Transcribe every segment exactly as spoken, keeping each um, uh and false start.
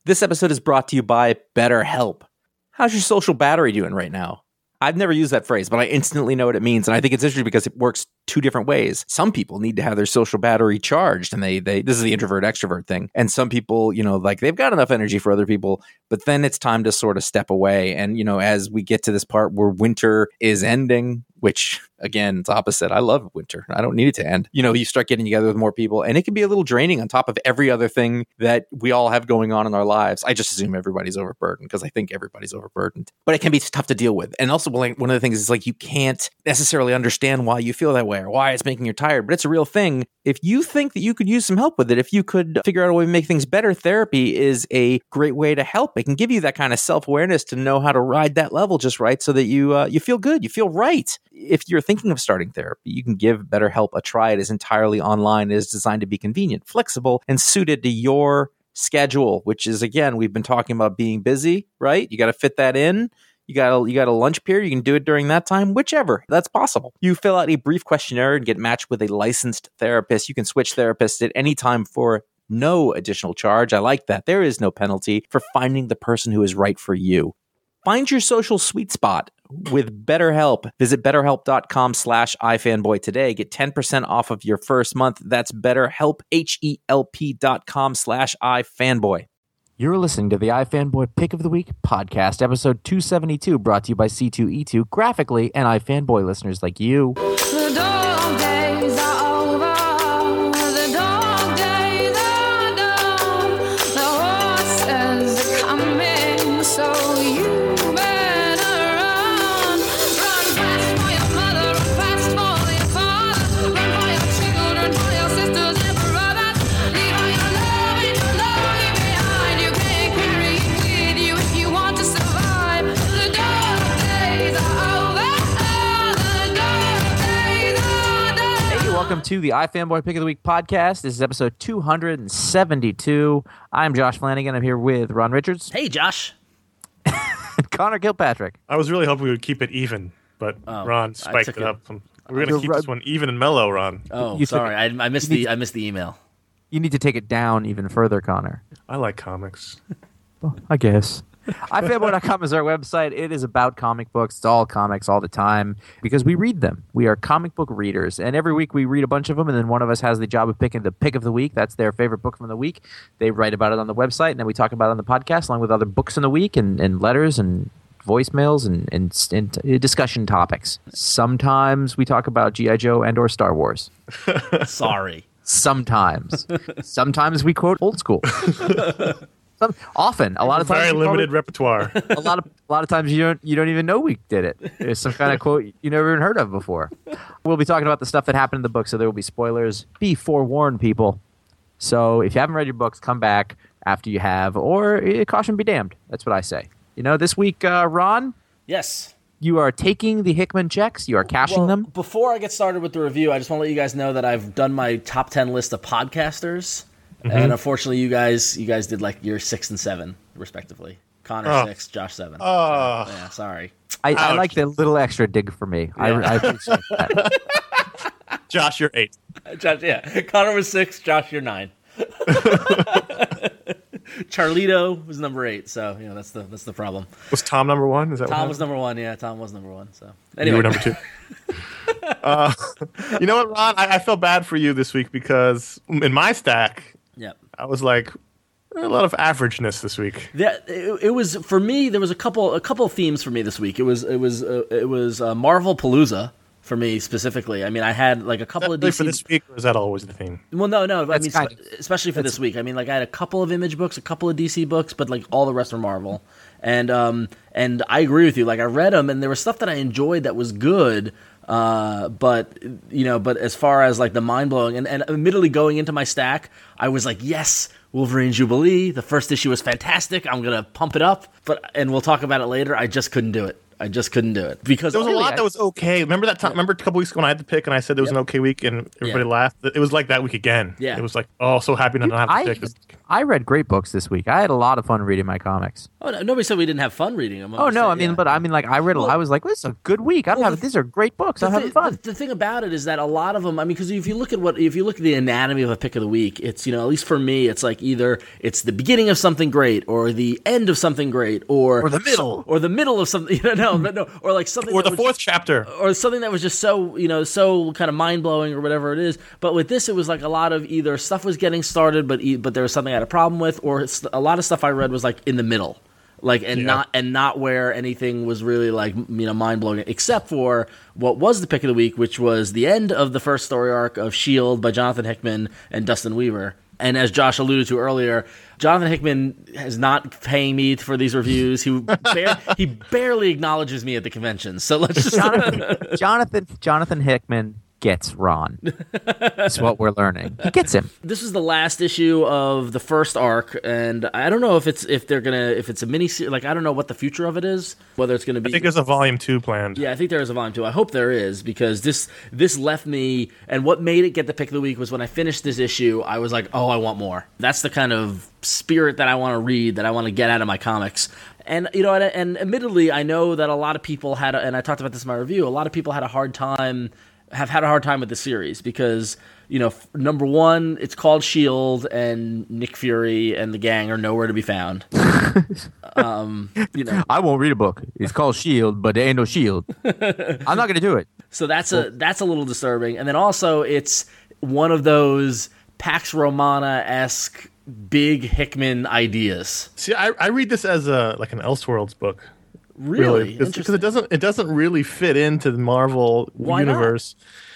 This episode is brought to you by BetterHelp. How's your social battery doing right now? I've never used that phrase, but I instantly know what it means. And I think it's interesting because it works two different ways. Some people need to have their social battery charged, and they, they, this is the introvert extrovert thing. And some people, you know, like they've got enough energy for other people, but then it's time to sort of step away. And, you know, as we get to this part where winter is ending, which again, it's opposite. I love winter. I don't need it to end. You know, you start getting together with more people, and it can be a little draining on top of every other thing that we all have going on in our lives. I just assume everybody's overburdened because I think everybody's overburdened, but it can be tough to deal with. And also, one of the things is like you can't necessarily understand why you feel that way or why it's making you tired, but it's a real thing. If you think that you could use some help with it, if you could figure out a way to make things better, therapy is a great way to help. It can give you that kind of self-awareness to know how to ride that level just right so that you uh, you feel good, you feel right. If you're thinking of starting therapy, you can give BetterHelp a try. It is entirely online. It is designed to be convenient, flexible, and suited to your schedule, which is, again, we've been talking about being busy, right? You got to fit that in. You got a, you got a lunch period. You can do it during that time, whichever. That's possible. You fill out a brief questionnaire and get matched with a licensed therapist. You can switch therapists at any time for no additional charge. I like that. There is no penalty for finding the person who is right for you. Find your social sweet spot with BetterHelp. Visit betterhelp.com slash ifanboy today. Get ten percent off of your first month. That's BetterHelp, H-E-L-P dot com slash ifanboy. You're listening to the iFanboy Pick of the Week podcast, episode two seventy-two, brought to you by C two E two, graphically, and iFanboy listeners like you. The dog days are over. The dog days are done. The horses are coming, so you better run. Run fast for your mother, run fast for your father. Run for your children, for your sisters and brothers. Leave all your love and your love behind. You can't carry it with you if you want to survive. The dog days are over. The dog days are done. Hey, welcome to the iFanboy Pick of the Week podcast. This is episode two seventy-two. I'm Josh Flanagan. I'm here with Ron Richards Hey, Josh. and Connor Kilpatrick. I was really hoping we would keep it even, but Oh, Ron I spiked took it it- up. We're going to You're keep right. this one even and mellow, Ron. Oh, You took sorry. I, I missed you the need- I missed the email. You need to take it down even further, Connor. I like comics. Well, I guess. i fanboy dot com is our website. It is about comic books. It's all comics all the time because we read them. We are comic book readers. And every week we read a bunch of them, and then one of us has the job of picking the pick of the week. That's their favorite book from the week. They write about it on the website, and then we talk about it on the podcast along with other books in the week and, and letters and voicemails and, and, and discussion topics. Sometimes we talk about G I. Joe and or Star Wars. Sorry. Sometimes. Sometimes we quote old school. Some, often, a lot of times, Very we limited probably- repertoire. a lot of a lot of times you don't you don't even know we did it. There's some kind of quote you never even heard of before. We'll be talking about the stuff that happened in the book, so there will be spoilers. Be forewarned, people. So if you haven't read your books, come back after you have, or eh, caution be damned. That's what I say. You know, this week, uh, Ron, Yes. you are taking the Hickman checks. You are cashing Well, them. before I get started with the review, I just want to let you guys know that I've done my top ten list of podcasters, and unfortunately, you guys you guys did like your six and seven respectively. Connor Oh. six, Josh seven. Oh. So, yeah, sorry. I, I ouch. like the little extra dig for me. I, Yeah. I appreciate that. Josh, you're eight. Josh, yeah, Connor was six. Josh, you're nine. Charlito was number eight. So you know that's the that's the problem. Was Tom number one? Is that Tom what was happened? number one. Yeah, Tom was number one. So You anyway, were number two. uh, you know what, Ron? I, I felt bad for you this week because in my stack, Yep. I was like, a lot of averageness this week. That it, it was for me. There was a couple a couple of themes for me this week. It was it was uh, it was uh, Marvel Palooza for me specifically. I mean, I had like a couple of Really D C. for this week, or is that always the theme? Well, no, no. I That's mean, kind spe- especially for this week. I mean, like I had a couple of Image books, a couple of D C books, but like all the rest are Marvel. And um and I agree with you. Like I read them, and there was stuff that I enjoyed that was good. Uh, but you know, but as far as like the mind blowing, and, and admittedly going into my stack, I was like, yes, Wolverine Jubilee. The first issue was fantastic. I'm gonna pump it up. But and we'll talk about it later. I just couldn't do it. I just couldn't do it because There was a really, lot I- that was okay. Remember that time? Remember a couple weeks ago when I had to pick and I said there was Yep. an okay week and everybody Yeah. laughed? It was like that week again. Yeah. It was like, oh, so happy not to have to I, pick. This. I read great books this week. I had a lot of fun reading my comics. Oh, no, nobody said we didn't have fun reading them. I'm Oh just no, saying, I mean, yeah. but I mean, like I read. Well- I was like, "This is a good week. I'm Well, having. the- These are great books. I'm The having thi- fun." The, the thing about it is that a lot of them, I mean, because if you look at what, if you look at the anatomy of a pick of the week, it's, you know, at least for me, it's like either it's the beginning of something great, or the end of something great, or Or the middle. or the middle of something, you know, no, but no, or like something, Or that the was- fourth chapter. or something that was just so, you know, so kind of mind blowing or whatever it is. But with this, it was like a lot of either stuff was getting started, but e- but there was something I had a problem with, or it's, a lot of stuff I read was like in the middle, like and Yeah. not and not where anything was really like, you know, mind blowing, except for what was the pick of the week, which was the end of the first story arc of S H I E L D by Jonathan Hickman and Dustin Weaver. And as Josh alluded to earlier, Jonathan Hickman is not paying me for these reviews. He bar- he barely acknowledges me at the convention. So let's just Jonathan, Jonathan, Jonathan Hickman gets Ron. That's what we're learning. He gets him. This is the last issue of the first arc, and I don't know if it's if they're gonna if it's a mini se- like I don't know what the future of it is. Whether it's gonna be I think there's a volume two planned. yeah, I think there is a volume two. I hope there is, because this this left me, and what made it get the pick of the week was when I finished this issue, I was like, oh, I want more. That's the kind of spirit that I want to read, that I want to get out of my comics. And you know, and, and admittedly, I know that a lot of people had, a, and I talked about this in my review. A lot of people had a hard time, have had a hard time with the series because, you know, f- number one, it's called S H I E L D, and Nick Fury and the gang are nowhere to be found. um, you know, I won't read a book. It's called Shield, but there ain't no shield. I'm not gonna do it. so that's a that's a little disturbing. And then also, it's one of those Pax Romana esque big Hickman ideas. See, I, I read this as a like an Elseworlds book. Really, because interesting. it doesn't it doesn't really fit into the Marvel Why not? universe.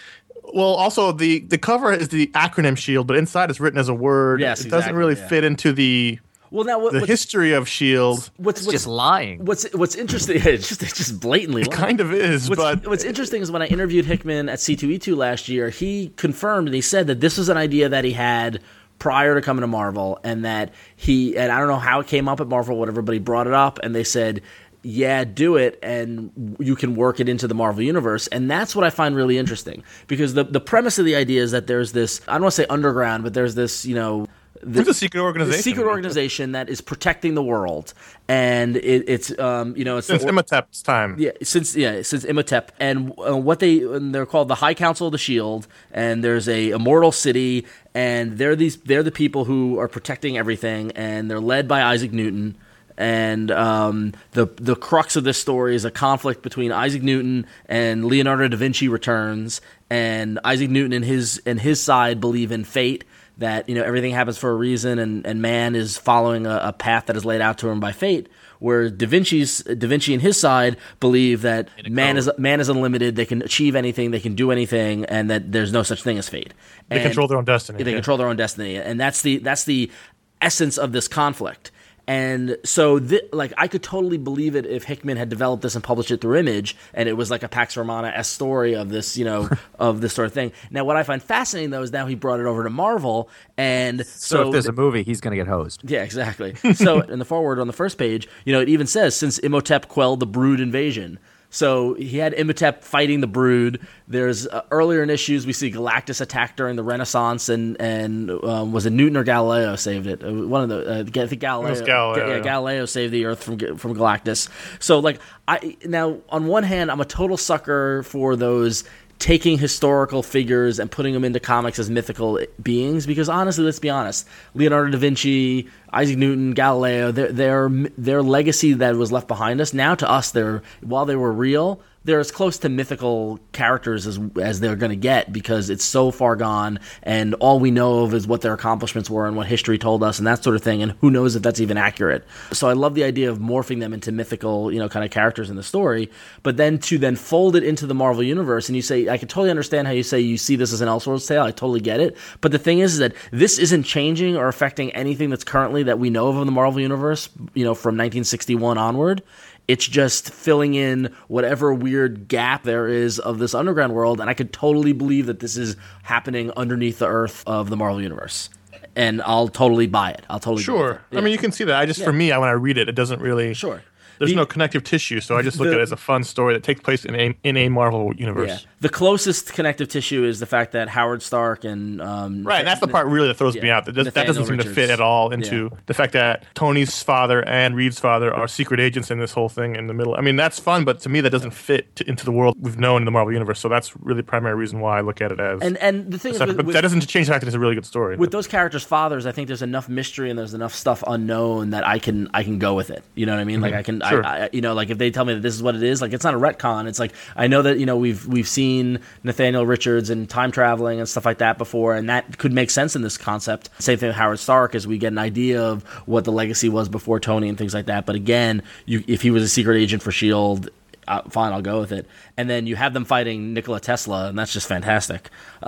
Well, also the the cover is the acronym SHIELD, but inside it's written as a word. Yes, it doesn't exactly, really yeah. fit into the Well, now what, the what's, history of SHIELD. what's, It's what's just lying. What's what's interesting? It's just it's just blatantly lying. Kind of is, What's, but what's interesting is when I interviewed Hickman at C two E two last year, he confirmed and he said that this was an idea that he had prior to coming to Marvel, and that he, and I don't know how it came up at Marvel or whatever, but he brought it up and they said, yeah, do it, and you can work it into the Marvel Universe. And that's what I find really interesting, because the, the premise of the idea is that there's this, I don't want to say underground, but there's this, you know, it's a secret the organization. secret organization that is protecting the world, and it, it's um you know it's Since the, Imhotep's time. yeah since yeah since Imhotep, and uh, what they and they're called the High Council of the Shield, and there's a immortal city, and they're these they're the people who are protecting everything, and they're led by Isaac Newton. And um, the the crux of this story is a conflict between Isaac Newton and Leonardo da Vinci Returns, and Isaac Newton and his and his side believe in fate, that, you know, everything happens for a reason, and, and man is following a, a path that is laid out to him by fate. Where Da Vinci's Da Vinci and his side believe that man is man is unlimited, they can achieve anything, they can do anything, and that there's no such thing as fate. They And control their own destiny. They yeah. control their own destiny, and that's the that's the essence of this conflict. And so, th- like, I could totally believe it if Hickman had developed this and published it through Image, and it was like a Pax Romana-esque story of this, you know, of this sort of thing. Now, what I find fascinating, though, is now he brought it over to Marvel, and So, so, if there's a movie, he's gonna get hosed. yeah, exactly. So in the foreword on the first page, you know, it even says, since Imhotep quelled the Brood invasion. So he had Imhotep fighting the Brood. There's uh, earlier in issues we see Galactus attack during the Renaissance, and and um, was it Newton or Galileo saved it? Uh, One of the uh, I think Galileo. It was Galileo, yeah, yeah. Galileo saved the Earth from from Galactus. So like I now on one hand I'm a total sucker for those taking historical figures and putting them into comics as mythical beings, because honestly, let's be honest, Leonardo da Vinci, Isaac Newton, Galileo, their their their legacy that was left behind us, now to us, they're, while they were real, they're as close to mythical characters as as they're going to get, because it's so far gone, and all we know of is what their accomplishments were and what history told us and that sort of thing, and who knows if that's even accurate. So I love the idea of morphing them into mythical, you know, kind of characters in the story, but then to then fold it into the Marvel Universe, and you say, I can totally understand how you say you see this as an Elseworlds tale, I totally get it, but the thing is, is that this isn't changing or affecting anything that's currently that we know of in the Marvel Universe, you know, from nineteen sixty-one onward. It's just filling in whatever weird gap there is of this underground world, and I could totally believe that this is happening underneath the earth of the Marvel Universe. And I'll totally buy it. I'll totally buy Sure. it. Yeah. I mean, you can see that. I just, for me, I, when I read it, it doesn't really. Sure. There's The- no connective tissue, so I just look the- at it as a fun story that takes place in a in a Marvel universe. Yeah. The closest connective tissue is the fact that Howard Stark and um, Right, and that's the part really that throws me yeah, out. That, does, that Nathaniel doesn't seem to Richards. fit at all into Yeah. the fact that Tony's father and Reed's father are secret agents in this whole thing in the middle. I mean, that's fun, but to me, that doesn't fit to, into the world we've known in the Marvel universe. So that's really the primary reason why I look at it as. And and the thing is, separate. with, But with, that doesn't change the fact that it's a really good story. with those characters' fathers, I think there's enough mystery and there's enough stuff unknown that I can I can go with it. You know what I mean? Like I can, Sure. I, I, you know, like if they tell me that this is what it is, like it's not a retcon. It's like I know that you know we've we've seen Nathaniel Richards and time traveling and stuff like that before, and that could make sense in this concept. Same thing with Howard Stark, as we get an idea of what the legacy was before Tony and things like that. But again, you, if he was a secret agent for S H I E L D. Uh, fine, I'll go with it. And then you have them fighting Nikola Tesla, and that's just fantastic.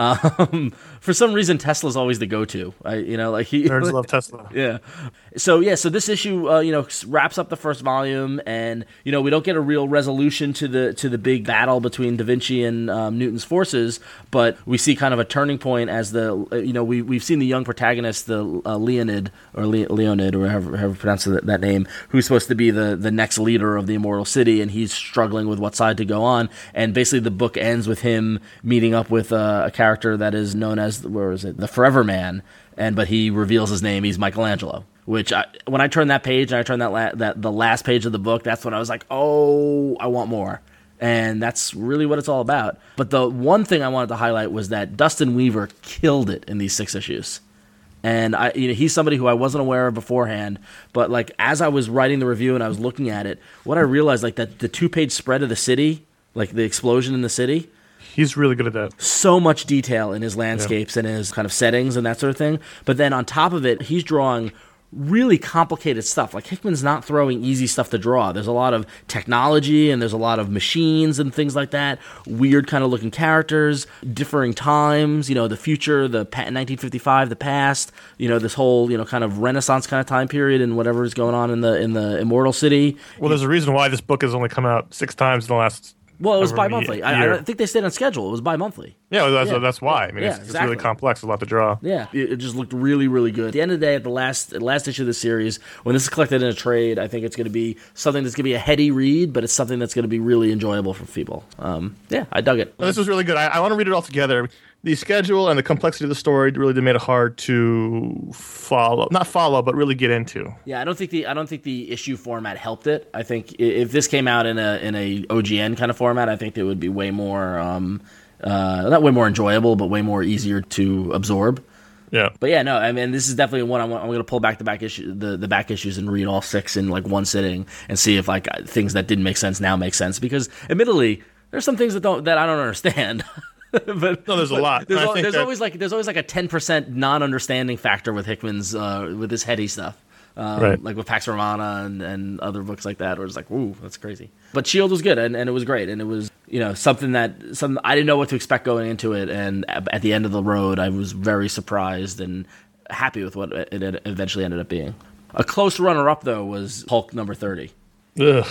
Um, for some reason, Tesla's always the go-to. I, you know, like he Nerds love Tesla. yeah. So yeah, so this issue, uh, you know, wraps up the first volume, and you know, we don't get a real resolution to the to the big battle between Da Vinci and um, Newton's forces, but we see kind of a turning point as the, uh, you know, we we've seen the young protagonist, the uh, Leonid or Le- Leonid or however, however you pronounce that, that name, who's supposed to be the the next leader of the Immortal City, and he's struggling with what side to go on, and basically the book ends with him meeting up with uh, a character that is known as, where is it, the Forever Man, and but he reveals his name, he's Michelangelo. Which I, when I turned that page and I turned that la- that the last page of the book, that's when I was like, oh, I want more. And that's really what it's all about. But the one thing I wanted to highlight was that Dustin Weaver killed it in these six issues. And I, you know, he's somebody who I wasn't aware of beforehand. But like as I was writing the review and I was looking at it, what I realized, like that the two page spread of the city, like the explosion in the city, He's really good at that. so much detail in his landscapes and his kind of settings and that sort of thing. But then on top of it, he's drawing really complicated stuff. Like Hickman's not throwing easy stuff to draw. There's a lot of technology and there's a lot of machines and things like that. Weird kind of looking characters, differing times, you know, the future, the pa- nineteen fifty-five, the past, you know, this whole, you know, kind of Renaissance kind of time period and whatever is going on in the in the Immortal City. Well, there's a reason why this book has only come out six times in the last. Well, it was however many bi-monthly. I, I year. don't think they stayed on schedule. It was bi-monthly. Yeah, well, that's Yeah. that's why. I mean, Yeah, it's, it's exactly. really complex, a lot to draw. Yeah, it, it just looked really, really good. At the end of the day, at the last at the last issue of the series, when this is collected in a trade, I think it's going to be something that's going to be a heady read, but it's something that's going to be really enjoyable for people. Um, yeah, I dug it. No, this was really good. I, I want to read it all together. The schedule and the complexity of the story really did made it hard to follow, not follow, but really get into. Yeah, I don't think the I don't think the issue format helped it. I think i- if this came out in a in a O G N kind of format, I think it would be way more um, uh, not way more enjoyable, but way more easier to absorb. Yeah. But yeah, no, I mean, this is definitely one I'm, I'm going to pull back the back issue, the, the back issues, and read all six in like one sitting, and see if like things that didn't make sense now make sense. Because admittedly, there's some things that don't that I don't understand. but No, there's a but lot. There's, And I al- think there's that- always like there's always like a ten percent non-understanding factor with Hickman's uh, with his heady stuff. Um, Right. Like with Pax Romana and, and other books like that, where it's like, ooh, that's crazy. But S H I E L D was good, and, and it was great, and it was, you know, something that something I didn't know what to expect going into it, and at at the end of the road, I was very surprised and happy with what it it eventually ended up being. A close runner-up, though, was Hulk number thirty. Ugh.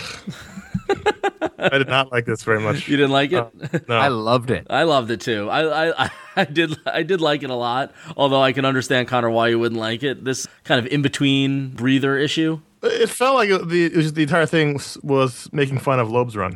I did not like this very much. You didn't like it? No. I loved it. I loved it too. I, I I did I did like it a lot. Although I can understand, Connor, why you wouldn't like it. This kind of in between breather issue. It felt like it, the it was, the entire thing s- was making fun of Loeb's run.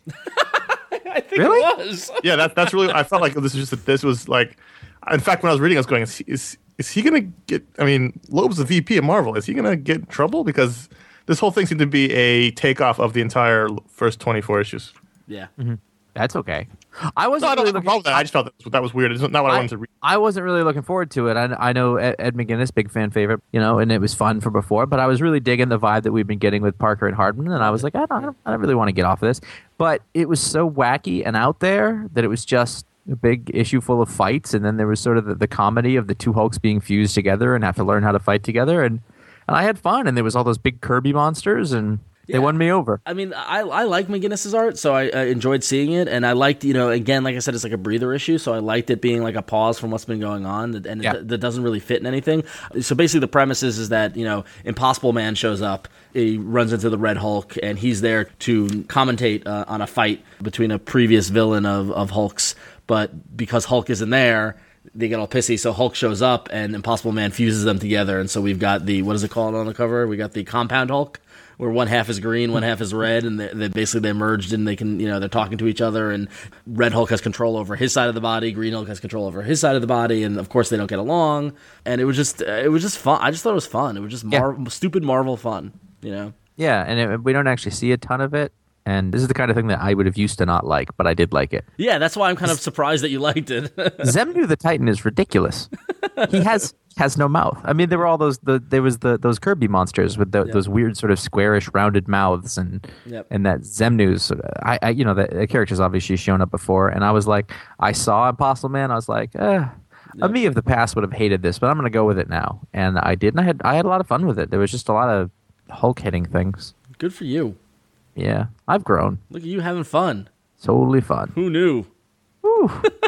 I think Really? it was. Yeah, that, that's really. I felt like this was just. This was like. In fact, when I was reading, I was going, "Is he, is, is he going to get?" I mean, Loeb's the V P of Marvel. Is he going to get in trouble? Because this whole thing seemed to be a takeoff of the entire first twenty-four issues. Yeah. That's okay. I No, wasn't I don't really have a looking, problem with that. I just felt that, that was weird. It's not what I, I- wanted to read. I wasn't really looking forward to it. I, I know Ed, Ed McGuinness, big fan favorite, you know, and it was fun from before. But I was really digging the vibe that we've been getting with Parker and Hardman, and I was like, I don't, I don't, I don't really want to get off of this. But it was so wacky and out there that it was just a big issue full of fights, and then there was sort of the, the comedy of the two Hulks being fused together and have to learn how to fight together, and and I had fun. And there was all those big Kirby monsters, and they Yeah. won me over. I mean, I I like McGinnis's art, so I, I enjoyed seeing it, and I liked, you know, again, like I said, it's like a breather issue, so I liked it being like a pause from what's been going on, and it, Yeah. that doesn't really fit in anything. So basically, the premise is, is that, you know, Impossible Man shows up, he runs into the Red Hulk, and he's there to commentate uh, on a fight between a previous villain of of Hulk's, but because Hulk isn't there, they get all pissy. So Hulk shows up, and Impossible Man fuses them together, and so we've got the what is it called on the cover? We got the Compound Hulk, where one half is green, one half is red, and they, they basically they merged and they can, you know, they're talking to each other. And Red Hulk has control over his side of the body, Green Hulk has control over his side of the body, and of course they don't get along. And it was just, it was just fun. I just thought it was fun. It was just Mar- yeah. stupid Marvel fun, you know. Yeah, and it, we don't actually see a ton of it. And this is the kind of thing that I would have used to not like, but I did like it. Yeah, that's why I'm kind of surprised that you liked it. Zemnu the Titan is ridiculous. He has has no mouth. I mean, there were all those the there was the those Kirby monsters with the, Yep. those weird sort of squarish rounded mouths, and Yep. and that Zemnu's. I, I you know the, the character's obviously shown up before, and I was like, I saw Impossible Man, I was like, eh. A me of the past would have hated this, but I'm going to go with it now, and I did. And I had I had a lot of fun with it. There was just a lot of Hulk hitting things. Good for you. Yeah, I've grown. Look at you having fun. Totally fun. Who knew? Whew.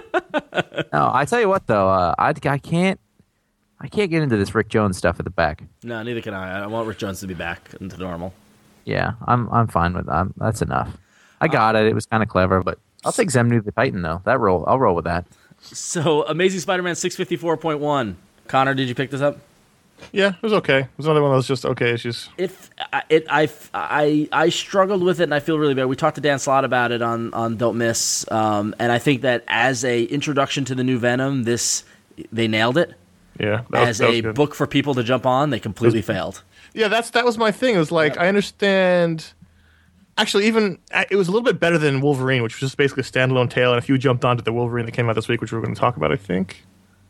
No, I tell you what though, uh, I I can't I can't get into this Rick Jones stuff at the back. No, neither can I. I want Rick Jones to be back into normal. Yeah, I'm I'm fine with that. That's enough. I got it. It was kind of clever, but I'll take Zemnu the Titan though. That roll, I'll roll with that. So, Amazing Spider-Man six fifty-four point one. Connor, did you pick this up? Yeah, it was okay. It was another one of those just okay issues. It, it, I, I, I struggled with it, and I feel really bad. We talked to Dan Slott about it on, on Don't Miss, um, and I think that as a introduction to the new Venom, this they nailed it. Yeah, that was, as that was a good. book for people to jump on, they completely failed. Yeah, that's that was my thing. It was like I understand. Actually, even it was a little bit better than Wolverine, which was just basically a standalone tale. And if you jumped onto the Wolverine that came out this week, which we we're going to talk about, I think.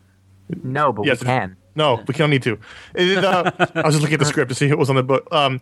No, but Yes, we can. No, we don't need to. It, uh, I was just looking at the script to see what was on the book. Um,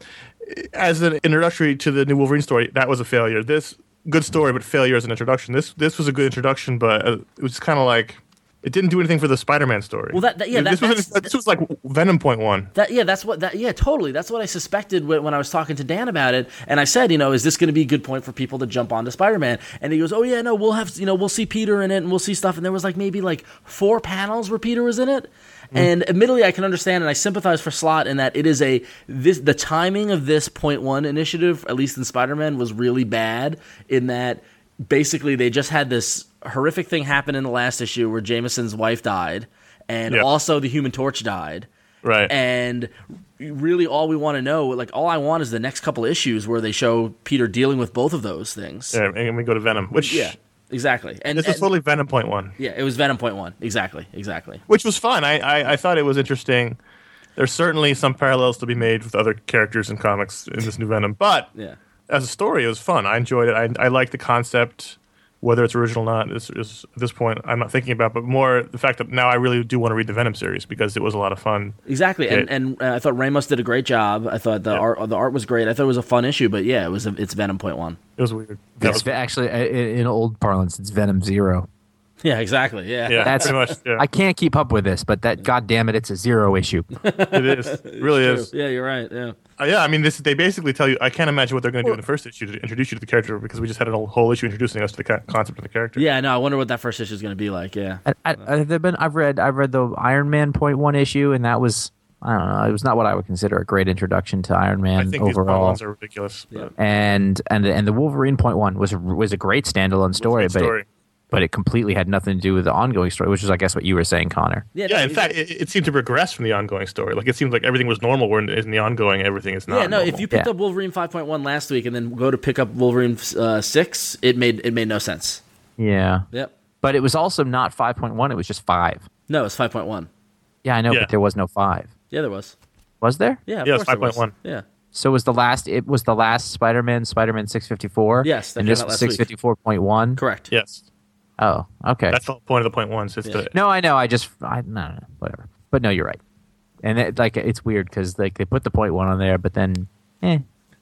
as an introductory to the new Wolverine story, that was a failure. This good story, but failure as an introduction. This this was a good introduction, but uh, it was kind of like it didn't do anything for the Spider-Man story. Well, that- that- yeah, that- this, was, that's- this was like Venom point one. That yeah, that's what that yeah, totally. That's what I suspected when, when I was talking to Dan about it. And I said, you know, is this going to be a good point for people to jump onto Spider-Man? And he goes, oh yeah, no, we'll have you know, we'll see Peter in it, and we'll see stuff. And there was like maybe like four panels where Peter was in it. Mm. And admittedly, I can understand and I sympathize for Slott in that it is a this the timing of this point one initiative, at least in Spider-Man, was really bad. In that basically they just had this horrific thing happen in the last issue where Jameson's wife died, and Yeah. also the Human Torch died. Right. And really all we want to know, like all I want is the next couple issues where they show Peter dealing with both of those things. Yeah, and we go to Venom, which Yeah, exactly. And this was and- totally Venom point one, yeah, it was Venom point one. Exactly, exactly. which was fun. I, I I thought it was interesting. There's certainly some parallels to be made with other characters in comics in this new Venom, but Yeah. as a story, it was fun. I enjoyed it. I I like the concept. Whether it's original or not is, is at this point I'm not thinking about, but more the fact that now I really do want to read the Venom series because it was a lot of fun. Exactly, and Yeah. and uh, I thought Ramos did a great job. I thought the Yeah. art the art was great. I thought it was a fun issue, but yeah, it was a, it's Venom point one. It was weird. That It's was- ve- actually i- i- in old parlance, it's Venom Zero. Yeah, exactly. Yeah, yeah, That's pretty much. Yeah, I can't keep up with this, but that God damn it, it's a zero issue. it is. It really is. Yeah, you're right. Yeah. Uh, yeah, I mean, this they basically tell you. I can't imagine what they're going to do in the first issue to introduce you to the character because we just had a whole, whole issue introducing us to the co- concept of the character. Yeah, no, I wonder what that first issue is going to be like. Yeah. I, I, I've been I've read I've read the Iron Man point one issue, and that was I don't know. It was not what I would consider a great introduction to Iron Man I think these point overall. ones are ridiculous. But and and and the Wolverine point one was a, was a great standalone story, good but story. It, but it completely had nothing to do with the ongoing story, which is I guess what you were saying, Connor. Yeah. yeah, no, in fact, it, it seemed to progress from the ongoing story. Like it seemed like everything was normal, where in, in the ongoing, everything is not. Yeah, no. normal. If you picked Yeah. up Wolverine five point one last week and then go to pick up Wolverine uh, six, it made it made no sense. Yeah, Yep. but it was also not five point one; it was just five. No, it's five point one. Yeah, I know, Yeah. but there was no five. Yeah, there was. Was there? Yeah, of Yeah, it's course there was. five point one. Yeah. So was the last? It was the last Spider-Man, Spider-Man six fifty-four. Yes, that and came this out was last week. six fifty-four point one. Correct. Yes, Oh, okay. that's the whole point of the point ones. It's Yeah. the No, I know. I just, I no, no, whatever. But no, you're right. And it, like, it's weird because like they put the point one on there, but then, eh.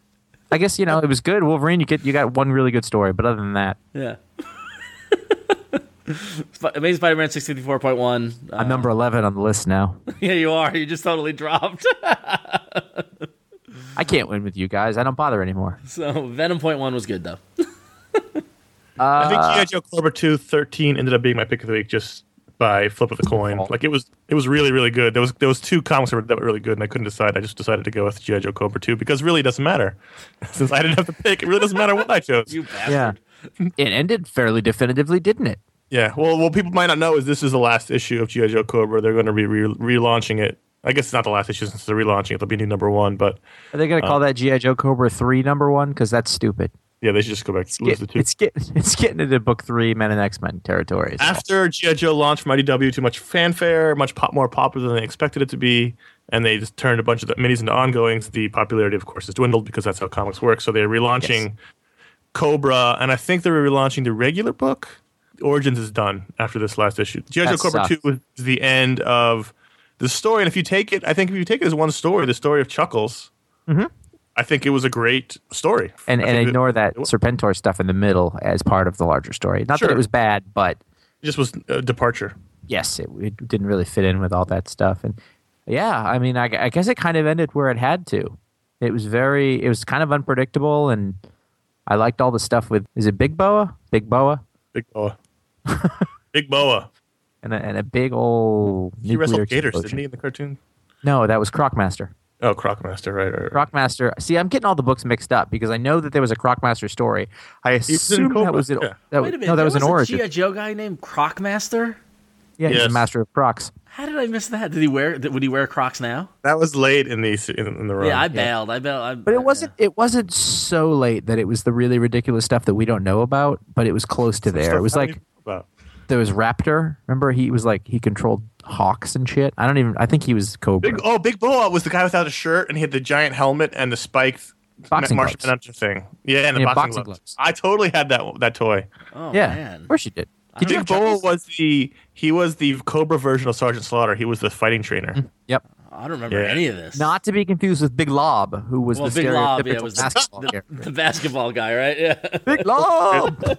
I guess you know it was good. Wolverine, you get you got one really good story, but other than that, Yeah. Sp- Amazing Spider-Man six fifty-four point one. Uh, I'm number eleven on the list now. yeah, you are. You just totally dropped. I can't win with you guys. I don't bother anymore. So Venom point one was good though. I think G I. Joe Cobra two thirteen ended up being my pick of the week just by flip of the coin. Like it was, it was really, really good. There was there was two comics that were, that were really good, and I couldn't decide. I just decided to go with G I. Joe Cobra two because really it doesn't matter. Since I didn't have to pick, it really doesn't matter what I chose. You bastard. Yeah, it ended fairly definitively, didn't it? Yeah. Well, what people might not know is this is the last issue of G I. Joe Cobra. They're going to be re- relaunching it. I guess it's not the last issue since they're relaunching it. There'll be a new number one, but Are they going to call Uh, that G I. Joe Cobra three number one? Because that's stupid. yeah, they should just go back to lose Get- the two. it's, getting, it's getting into book three, Men and X-Men territory. so. After G I. Joe launched from I D W, too much fanfare, much pop, more popular than they expected it to be, and they just turned a bunch of the minis into ongoings. The popularity, of course, has dwindled because that's how comics work. So they're relaunching Yes. Cobra, and I think they're relaunching the regular book. Origins is done after this last issue. G I. Joe That Cobra sucks. two was the end of the story, and if you take it, I think if you take it as one story, the story of Chuckles, I think it was a great story. Mm-hmm. and I and think ignore it, that Serpentor stuff in the middle as part of the larger story. Not that Sure. it was bad, but it just was a departure. yes, it, it didn't really fit in with all that stuff. And yeah, I mean, I, I guess it kind of ended where it had to. It was very, it was kind of unpredictable, and I liked all the stuff with, is it Big Boa? Big Boa? Big Boa. Big Boa. And a, and a big old He nuclear wrestled gators, explosion. didn't he, in the cartoon? No, that was Crocmaster. Oh, Crocmaster, right, right, right. Crocmaster. See, I'm getting all the books mixed up because I know that there was a Crocmaster story. I was in assume that Cobra, was it. yeah. That, Wait a minute. no, that there was an a origin. G I. Joe guy named Crocmaster. Yeah, he's Yes. a master of Crocs. How did I miss that? Did he wear? Did, would he wear Crocs now? That was late in the in, in the run. Yeah, I bailed. I bailed. I, But it wasn't. It wasn't so late that it was the really ridiculous stuff that we don't know about. But it was close to there. It was like about. there was Raptor. Remember, he was like he controlled hawks and shit. I don't even. I think he was Cobra. Big, oh, Big Boa was the guy without a shirt, and he had the giant helmet and the spiked Boxing Martian gloves. Manhunter thing. Yeah, and the Yeah, boxing, boxing gloves. gloves. I totally had that that toy. Oh yeah, man. of course you did. I Did don't you? Big know. Boa Chuckles? was the he was the Cobra version of Sergeant Slaughter. He was the fighting trainer. Yep. I don't remember Yeah. any of this. Not to be confused with Big Lob, who was well, the Big Lob. stereotypical Yeah, was basketball the, character. the, the basketball guy, right? Yeah. Big Lob.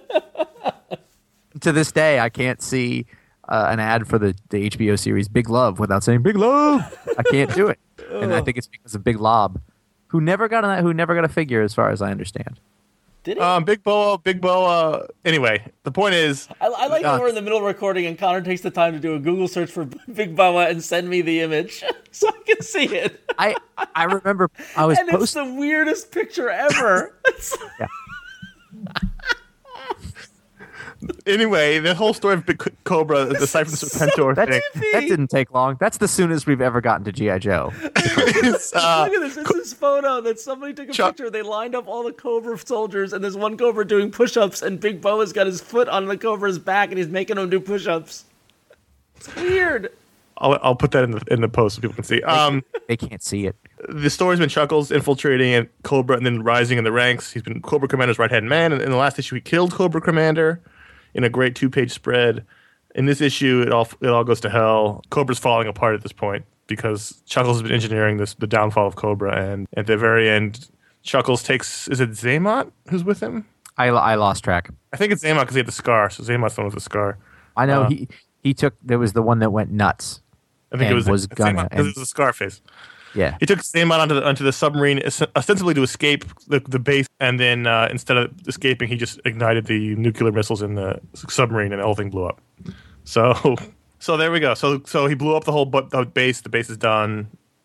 To this day, I can't see uh, an ad for the, the H B O series Big Love without saying Big Love. I can't do it, and I think it's because of Big Lob, who never got a who never got a figure, as far as I understand. Did he? Um, Big Boa, Big Boa. Anyway, the point is, I, I like Uh, that we're in the middle of recording and Connor takes the time to do a Google search for Big Boa and send me the image so I can see it. I I remember I was And it's posting. the weirdest picture ever. It's- anyway, the whole story of Big Cobra, the Siphon Serpentor That, thing, that didn't take long. That's the soonest we've ever gotten to G I. Joe. is, uh, Look at this. It's this photo that somebody took a Chuck- picture. They lined up all the Cobra soldiers, and there's one Cobra doing push-ups, and Big Boa's got his foot on the Cobra's back, and he's making him do push-ups. It's weird. I'll, I'll put that in the in the post so people can see. Um, They can't see it. the story's been Chuckles infiltrating and Cobra and then rising in the ranks. He's been Cobra Commander's right-hand man. And in the last issue, he killed Cobra Commander in a great two-page spread. In this issue, it all it all goes to hell. Cobra's falling apart at this point because Chuckles has been engineering this the downfall of Cobra. And at the very end, Chuckles takes, is it Zaymot who's with him? I, I lost track. I think it's Zaymot because he had the scar. So Zaymot's the one with the scar. I know Uh, he he took. There was the one that went nuts. I think And it was, was gonna- because it and- was a scar face. Yeah. He took Zaymot onto the onto the submarine, es- ostensibly to escape the, the base, and then uh, instead of escaping, he just ignited the nuclear missiles in the submarine, and the whole thing blew up. So, so there we go. So, so he blew up the whole bu- the base. The base is done,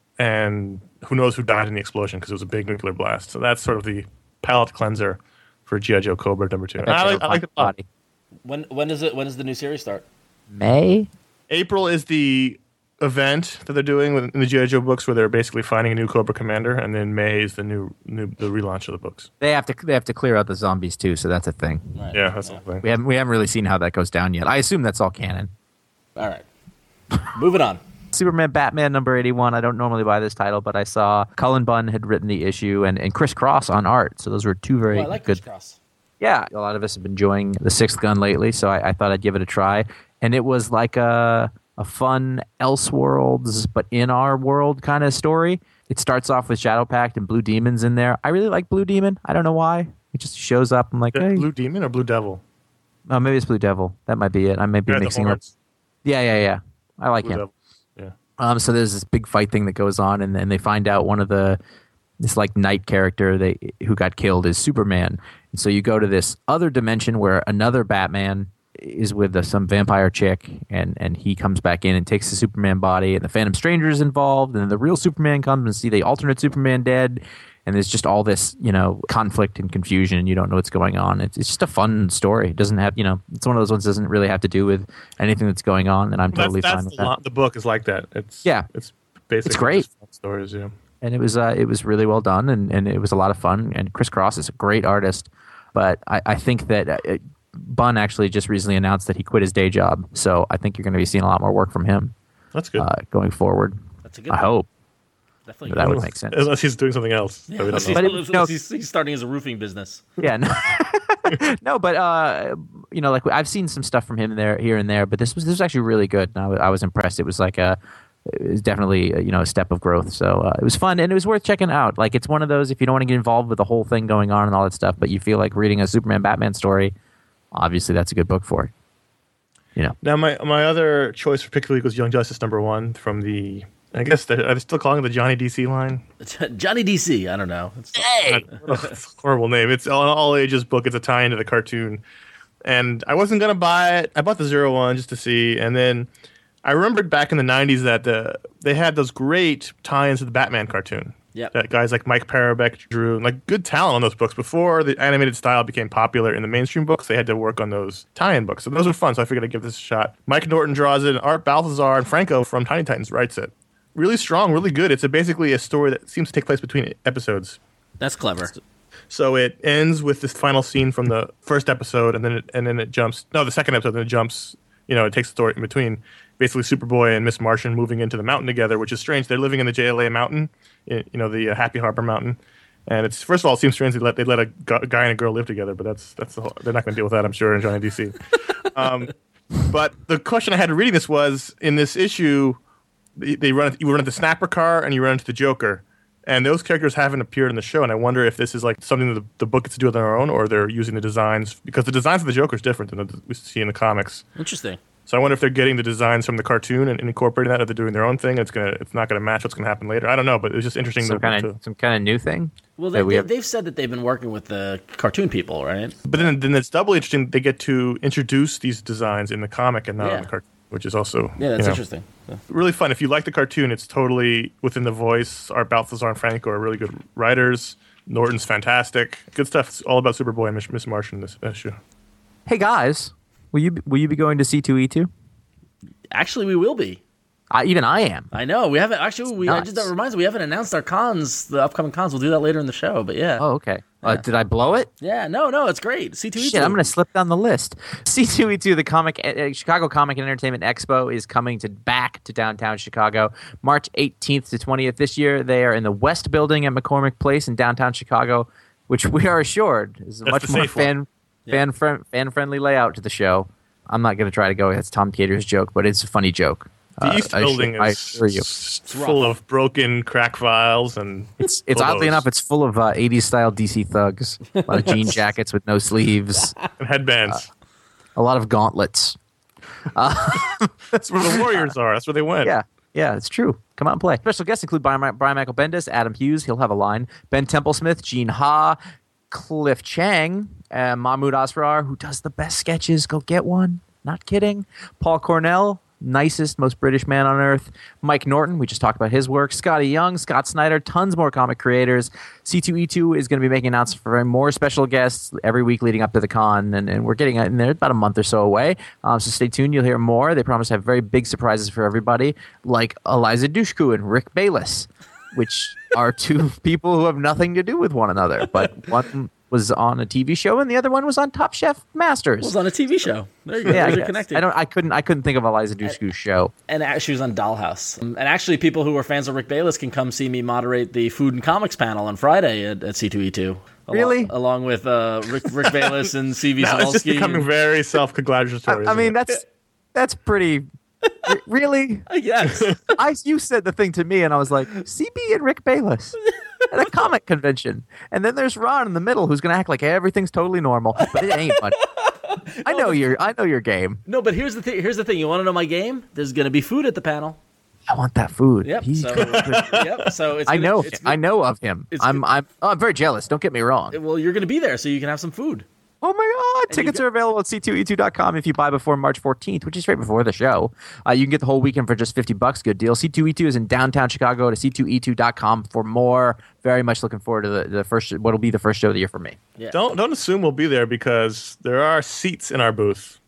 and who knows who died in the explosion because it was a big nuclear blast. So that's sort of the palate cleanser for G I. Joe Cobra number two. And I, like, I like it a lot. Body. When when does it? When does the new series start? May. April is the event that they're doing in the G I. Joe books, where they're basically finding a new Cobra Commander, and then May is the new new the relaunch of the books. They have to they have to clear out the zombies too, so that's a thing. Right. Yeah, that's the thing. We haven't we haven't really seen how that goes down yet. I assume that's all canon. All right. Moving on. Superman Batman number eighty-one. I don't normally buy this title, but I saw Cullen Bunn had written the issue and, and Chris Cross on art. So those were two very Oh, I like good. Crisscross. Yeah, a lot of us have been enjoying The Sixth Gun lately, so I, I thought I'd give it a try. And it was like a a fun Elseworlds, but in our world kind of story. It starts off with Shadow Pact and Blue Demon's in there. I really like Blue Demon. I don't know why. He just shows up. I'm like, hey. Blue Demon or Blue Devil? Oh, maybe it's Blue Devil. That might be it. I might be Yeah, the mixing up. horns. Yeah, yeah, yeah. I like Blue him. Devil. Yeah. Um, so there's this big fight thing that goes on, and then they find out one of the this like knight character they who got killed is Superman. And so you go to this other dimension where another Batman is with uh, some vampire chick, and and he comes back in and takes the Superman body, and the Phantom Stranger is involved, and then the real Superman comes and see the alternate Superman dead, and there's just all this, you know, conflict and confusion, and you don't know what's going on. It's, it's just a fun story. It doesn't have, you know, it's one of those ones that doesn't really have to do with anything that's going on, and I'm totally that's, fine that's with the, that. lo- the book is like that. It's Yeah. it's basically It's great. just fun stories. Yeah. And it was uh, it was really well done, and, and it was a lot of fun. And Chris Cross is a great artist, but I, I think that uh, it, Bunn actually just recently announced that he quit his day job, so I think you're going to be seeing a lot more work from him That's good. uh, going forward. That's a good I one. hope Definitely. that would make sense. Unless he's doing something else. Yeah, that we unless don't he's, know. But it- unless no. he's, he's starting his roofing business. Yeah, no, no, but uh, you know, like I've seen some stuff from him there, here and there, but this was this was actually really good. And I, wa- I was impressed. It was like a, it was definitely uh, you know a step of growth. So uh, it was fun and it was worth checking out. Like it's one of those if you don't want to get involved with the whole thing going on and all that stuff, but you feel like reading a Superman Batman story, obviously that's a good book for it. You know, Now, my my other choice for Pick of the Week was Young Justice number one from the, I guess, they're, are they still calling it the Johnny D C line? Johnny D C. I don't know. It's, Ugh, it's a horrible name. It's an all ages book. It's a tie into the cartoon. And I wasn't going to buy it. I bought the Zero One just to see. And then I remembered back in the nineties that the, they had those great tie ins to the Batman cartoon. Yep. That guys like Mike Parabek drew, and like good talent on those books. Before the animated style became popular in the mainstream books, they had to work on those tie-in books. So those are fun. So I figured I'd give this a shot. Mike Norton draws it, and Art Balthazar and Franco from Tiny Titans writes it. Really strong, really good. It's a, basically a story that seems to take place between episodes. that's clever. So it ends with this final scene from the first episode, and then it, and then it jumps. No, the second episode, then it jumps. You know, it takes the story in between. Basically, Superboy and Miss Martian moving into the mountain together, which is strange. They're living in the J L A mountain, you know, the uh, Happy Harbor mountain. And it's first of all, it seems strange they let they let a gu- guy and a girl live together, but that's that's the whole, they're not going to deal with that, I'm sure, in Johnny D C. um, but the question I had reading this was in this issue, they, they run you run into the Snapper car and you run into the Joker. And those characters haven't appeared in the show, and I wonder if this is like something that the, the book gets to do on their own, or they're using the designs because the designs of the Joker is different than the, we see in the comics. Interesting. So I wonder if they're getting the designs from the cartoon and, and incorporating that, or they're doing their own thing. It's gonna, it's not gonna match what's gonna happen later. I don't know, but it was just interesting. some to, kind to, of some kind of new thing. Well, that they, we they, have- they've said that they've been working with the cartoon people, right? but then, then it's doubly interesting. They get to introduce these designs in the comic and not Yeah. in the cartoon, which is also Yeah, that's you know, interesting. So- really fun. If you like the cartoon, it's totally within the voice. Art Balthazar and Franco are really good writers. Norton's fantastic. Good stuff. It's all about Superboy and Miss, Miss Martian in this issue. Hey guys, will you be, will you be going to C two E two? Actually, we will be. I, even I am. I know we haven't actually. We I Nuts. just that reminds me we haven't announced our cons, the upcoming cons. We'll do that later in the show. But yeah, Oh, okay. Uh, did I blow it? yeah, no, no, it's great. C two E two. Shit, I'm going to slip down the list. C two E two, the comic, uh, Chicago Comic and Entertainment Expo, is coming to back to downtown Chicago, March eighteenth to twentieth. This year, they are in the West Building at McCormick Place in downtown Chicago, which we are assured is a That's much the more safe one. fan fan friend, fan friendly layout to the show. I'm not going to try to go. That's Tom Cater's joke, but it's a funny joke. The Uh, East I Building assure- I is assure you. s- full of broken crack files and It's it's oddly photos enough, it's full of uh, eighties style D C thugs, a lot of jean jackets with no sleeves, and headbands. a lot of gauntlets. That's where the Warriors are. That's where they went. Yeah, yeah, it's true. Come out and play. Special guests include Brian, Brian Michael Bendis, Adam Hughes, he'll have a line, Ben Templesmith, Gene Ha, Cliff Chang, uh, Mahmoud Asrar, who does the best sketches. Go get one. Not kidding. Paul Cornell, nicest, most British man on earth. Mike Norton, we just talked about his work. Scotty Young, Scott Snyder, tons more comic creators. C two E two is going to be making announcements for more special guests every week leading up to the con, and, and we're getting in there about a month or so away. Um, so stay tuned. You'll hear more. They promise to have very big surprises for everybody, like Eliza Dushku and Rick Bayless, which are two people who have nothing to do with one another, but one was on a T V show and the other one was on Top Chef Masters. was on a T V show. There you go. Yeah, I Those are guess. connected. I don't. I couldn't. I couldn't think of Eliza Dushku's show. And actually, she was on Dollhouse. Um, and actually, people who are fans of Rick Bayless can come see me moderate the food and comics panel on Friday at, at C two E two. Alo- Really? Along with uh, Rick, Rick Bayless and C V Now it's just Zawalski. becoming very self-congratulatory. I isn't mean, it? that's that's pretty. r- Really, Yes. I you said the thing to me, and I was like, C B and Rick Bayless at a comic convention, and then there's Ron in the middle who's going to act like everything's totally normal, but it ain't. Buddy. I know your. I know your game. No, but here's the thing. Here's the thing. You want to know my game? There's going to be food at the panel. I want that food. Yep. He's- So, yep. So it's. I gonna- know. It's, I know of him. it's I'm. good. I'm. Oh, I'm very jealous. Don't get me wrong. Well, you're going to be there, so you can have some food. Oh my God! Tickets are available at C two E two dot com if you buy before March fourteenth, which is right before the show. Uh, you can get the whole weekend for just fifty bucks. Good deal. C two E two is in downtown Chicago. Go to C two E two dot com for more. Very much looking forward to the, the first, what will be the first show of the year for me. Yeah. Don't don't assume we'll be there because there are seats in our booth,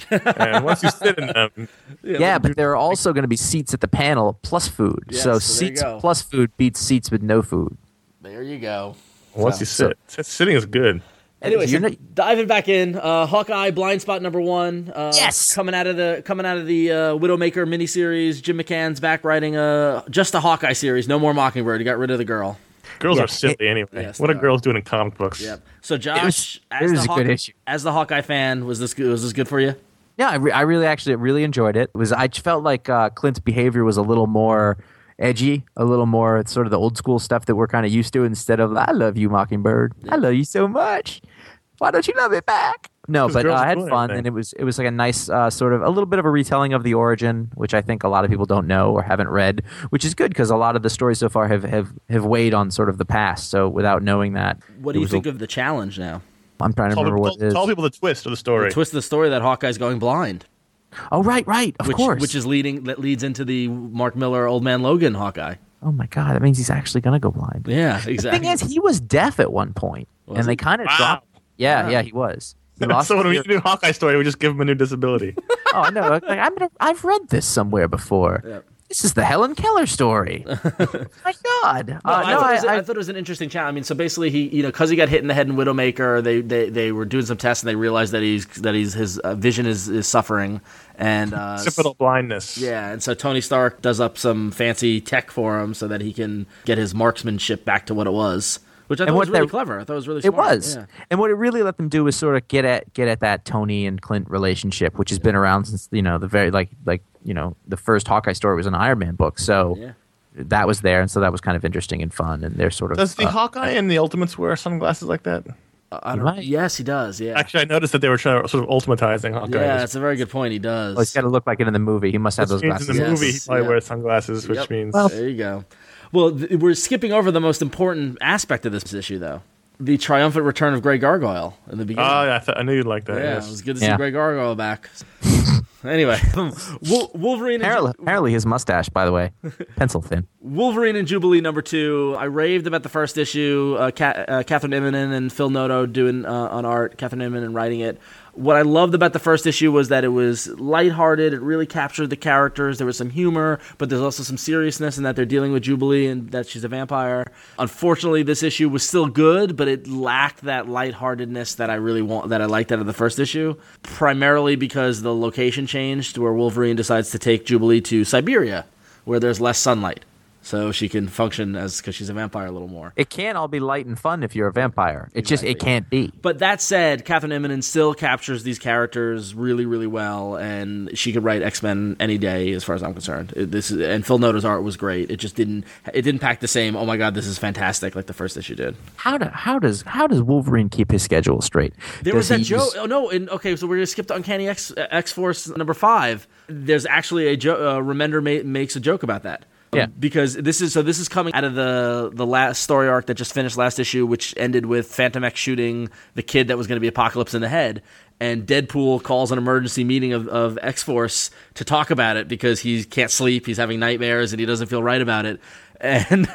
and once you sit in them, Yeah, but there are also going to be seats at the panel plus food. Yes, so so there you seats go. plus food beats seats with no food. There you go. once So- you sit, S- sitting is good. Anyway, so You're not- diving back in, uh, Hawkeye blind spot number one. Uh, Yes! coming out of the coming out of the uh, Widowmaker miniseries. Jim McCann's back writing a just a Hawkeye series. No more Mockingbird. He got rid of the girl. Girls Yeah, are silly it- anyway. Yes, what they are are. girls doing in comic books? Yep. So Josh, was- as it the was a Hawk- good issue. as the Hawkeye fan, was this good, was this good for you? Yeah, I, re- I really actually really enjoyed it. It was I felt like uh, Clint's behavior was a little more edgy, a little more sort of the old school stuff that we're kind of used to instead of "I love you, Mockingbird. I love you so much. Why don't you love it back?" No, 'Cause but uh, girls I had do fun, everything. and it was it was like a nice uh, sort of a little bit of a retelling of the origin, which I think a lot of people don't know or haven't read, which is good because a lot of the stories so far have, have, have weighed on sort of the past. So without knowing that, What it do you was think a- of the challenge now? I'm trying to Tell, remember people, what it is. tell people the twist of the story. The twist of the story that Hawkeye's going blind, Oh, right, right, of which course. which is leading that leads into the Mark Miller Old Man Logan Hawkeye. Oh my God, that means he's actually gonna go blind. Yeah, The exactly. thing is, he was deaf at one point, Was and they he? kind of Wow. dropped. Yeah, Wow. yeah, he was. He lost so when his we hearing. do a Hawkeye story, we just give him a new disability. Oh no, like, I'm gonna, I've read this somewhere before. Yep. This is the Helen Keller story. My God. No, Uh, I, no, thought it was, I, I I- thought it was an interesting challenge. I mean, so basically, he, you know, because he got hit in the head in Widowmaker, they, they, they were doing some tests and they realized that he's that he's his uh, vision is, is suffering, and uh, Occipital blindness. yeah, and so Tony Stark does up some fancy tech for him so that he can get his marksmanship back to what it was, which I And thought was what really they- clever. I thought it was really it smart. was, Yeah. and what it really let them do was sort of get at get at that Tony and Clint relationship, which has been around since you know the very like like you know the first Hawkeye story was an Iron Man book, so Yeah. that was there, and so that was kind of interesting and fun, and they're sort of Does the uh, Hawkeye and the Ultimates wear sunglasses like that? I He don't, might. yes, he does. Yeah, Actually, I noticed that they were trying to sort of ultimatizing Hawkeye. yeah, that's a very good point. He does. well, he's got to look like it in the movie. He must have Which those means glasses. in the Yes, movie, he probably yeah. wears sunglasses, which Yep. means There you go. Well, th- we're skipping over the most important aspect of this issue, though. The triumphant return of Grey Gargoyle in the oh, beginning. yeah, I, th- I knew you'd like that. yeah, yes. it was good to see Yeah. Grey Gargoyle back. Anyway, Wol- Wolverine, and Apparently, Ju- apparently his mustache, by the way, pencil thin. Wolverine and Jubilee number two. I raved about the first issue. Uh, Ca- uh, Catherine Immonen and Phil Noto doing uh, on art. Catherine Immonen writing it. What I loved about the first issue was that it was lighthearted. It really captured the characters. There was some humor, but there's also some seriousness in that they're dealing with Jubilee and that she's a vampire. Unfortunately, this issue was still good, but it lacked that lightheartedness that I really want, that I liked out of the first issue. Primarily because the location changed, where Wolverine decides to take Jubilee to Siberia, where there's less sunlight, so she can function as because she's a vampire a little more. It can all be light and fun if you're a vampire. It just it Exactly. can't be. But that said, Catherine Immonen still captures these characters really, really well, and she could write X-Men any day, as far as I'm concerned. It- This is, and Phil Noto's art was great. It just didn't it didn't pack the same. Oh my god, this is fantastic like the first issue did. How do, how does how does Wolverine keep his schedule straight? There Does was that he joke. use- Oh no! And okay, so we're gonna skip to Uncanny X X Force number five. There's actually a joke. Uh, Remender ma- makes a joke about that. Um, Yeah. because this is so. This is coming out of the the last story arc that just finished last issue, which ended with Phantom X shooting the kid that was going to be Apocalypse in the head, and Deadpool calls an emergency meeting of, of X Force to talk about it because he can't sleep, he's having nightmares, and he doesn't feel right about it. And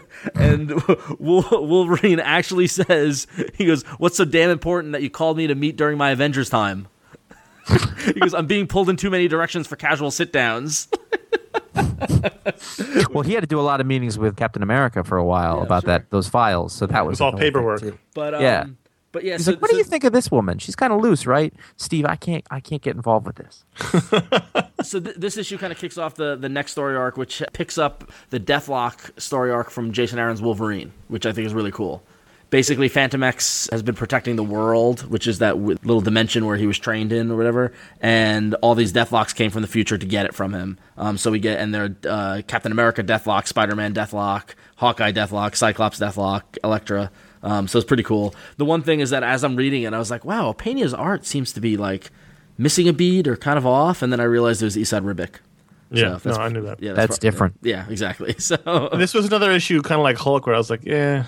and Wol- Wolverine actually says, he goes, "What's so damn important that you called me to meet during my Avengers time?" He goes, "I'm being pulled in too many directions for casual sit downs." Well, he had to do a lot of meetings with Captain America for a while about sure. that those files. So that was It's all the whole thing, paperwork. too. But um, Yeah. but yeah. He's so, like, what so- do you think of this woman? She's kind of loose, right, Steve? I can't I can't get involved with this. So th- this issue kind of kicks off the, the next story arc, which picks up the Deathlock story arc from Jason Aaron's Wolverine, which I think is really cool. Basically, Phantom X has been protecting the world, which is that w- little dimension where he was trained in or whatever, and all these Deathlocks came from the future to get it from him. Um, so we get, and they're uh, Captain America Deathlock, Spider-Man Deathlock, Hawkeye Deathlock, Cyclops Deathlock, Elektra. Um, so it's pretty cool. The one thing is that as I'm reading it, I was like, wow, Peña's art seems to be like missing a beat or kind of off, and then I realized it was Esad Ribic. Yeah, that's- no, I knew that. Yeah, That's prob- different. Yeah, exactly. So This was another issue, kind of like Hulk, where I was like, yeah,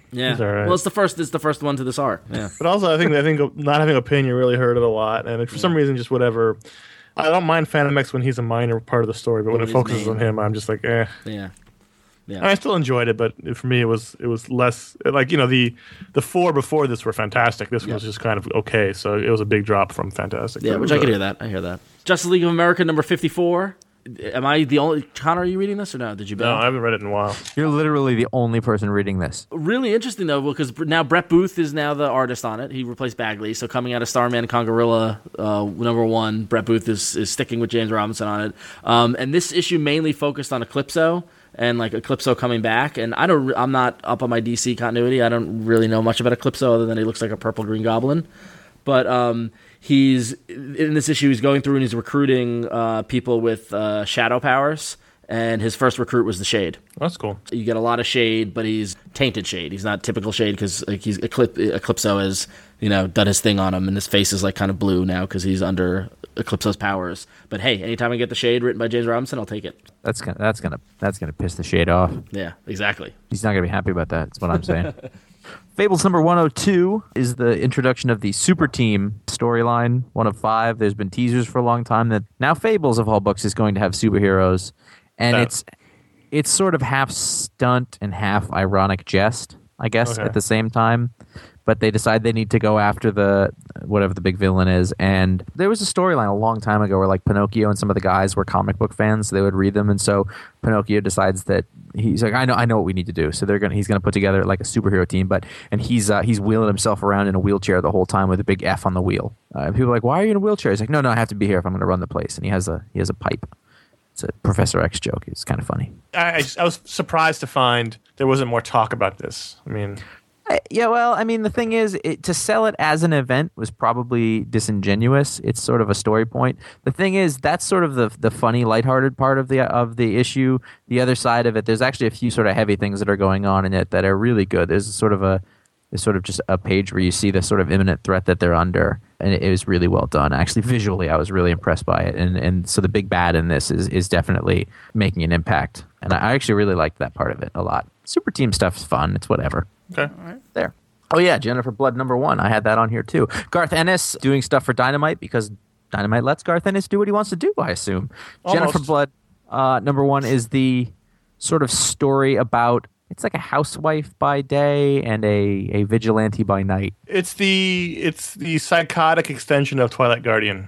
Yeah. He's all right. Well, it's the first. It's the first one to this arc. Yeah. But also, I think I think not having opinion really hurt it a lot, and for some reason, just whatever. I don't mind Phantom X when he's a minor part of the story, but when When it he's focuses main. on him, I'm just like, eh. Yeah. Yeah. I still enjoyed it, but for me, it was it was less like you know the the four before this were fantastic. This Yeah. was just kind of okay, so it was a big drop from fantastic. Yeah, But it which was I can all hear that. I hear that. Justice League of America number fifty-four. Am I the only Connor? Are you reading this or no? Did you? right. Bail? No, I haven't read it in a while. You're literally the only person reading this. Really interesting though, because now Brett Booth is now the artist on it. He replaced Bagley, so coming out of Starman and Congarilla, uh, number one, Brett Booth is, is sticking with James Robinson on it. Um, and this issue mainly focused on Eclipso and like Eclipso coming back. And I don't, I'm not up on my D C continuity. I don't really know much about Eclipso other than he looks like a purple green goblin. But um, he's in this issue. He's going through and he's recruiting uh, people with uh, shadow powers. And his first recruit was the Shade. That's cool. You get a lot of Shade, but he's tainted Shade. He's not typical Shade because like, he's Eclip- Eclipso has you know done his thing on him, and his face is like kind of blue now because he's under Eclipso's powers. But hey, anytime I get the Shade written by James Robinson, I'll take it. That's gonna that's gonna that's gonna piss the Shade off. Yeah, exactly. He's not gonna be happy about that. That's what I'm saying. Fables number one oh two is the introduction of the Super Team storyline, one of five. There's been teasers for a long time that now Fables of all books is going to have superheroes, and That- it's it's sort of half stunt and half ironic jest, I guess, Okay. at the same time. But they decide they need to go after the whatever the big villain is. And there was a storyline a long time ago where like Pinocchio and some of the guys were comic book fans, so they would read them. And so Pinocchio decides that he's like, I know, I know what we need to do. So they're gonna he's gonna put together like a superhero team. But and he's uh, he's wheeling himself around in a wheelchair the whole time with a big F on the wheel. Uh, and people are like, why are you in a wheelchair? He's like, no, no, I have to be here if I'm going to run the place. And he has a he has a pipe. It's a Professor X joke. It's kind of funny. I, I, just- I was surprised to find there wasn't more talk about this. I mean, I- Yeah, well, I mean, the thing is, it, to sell it as an event was probably disingenuous. It's sort of a story point. The thing is, that's sort of the the funny, lighthearted part of the of the issue. The other side of it, there's actually a few sort of heavy things that are going on in it that are really good. There's sort of a there's sort of just a page where you see the sort of imminent threat that they're under, and it, it was really well done. Actually, visually, I was really impressed by it, and and so the big bad in this is is definitely making an impact, and I actually really liked that part of it a lot. Super Team stuff is fun. It's whatever. okay. There. Oh yeah, Jennifer Blood number one. I had that on here too. Garth Ennis doing stuff for Dynamite because Dynamite lets Garth Ennis do what he wants to do, I assume. Jennifer Almost. Blood uh, number one is the sort of story about it's like a housewife by day and a, a vigilante by night. It's the it's the psychotic extension of Twilight Guardian.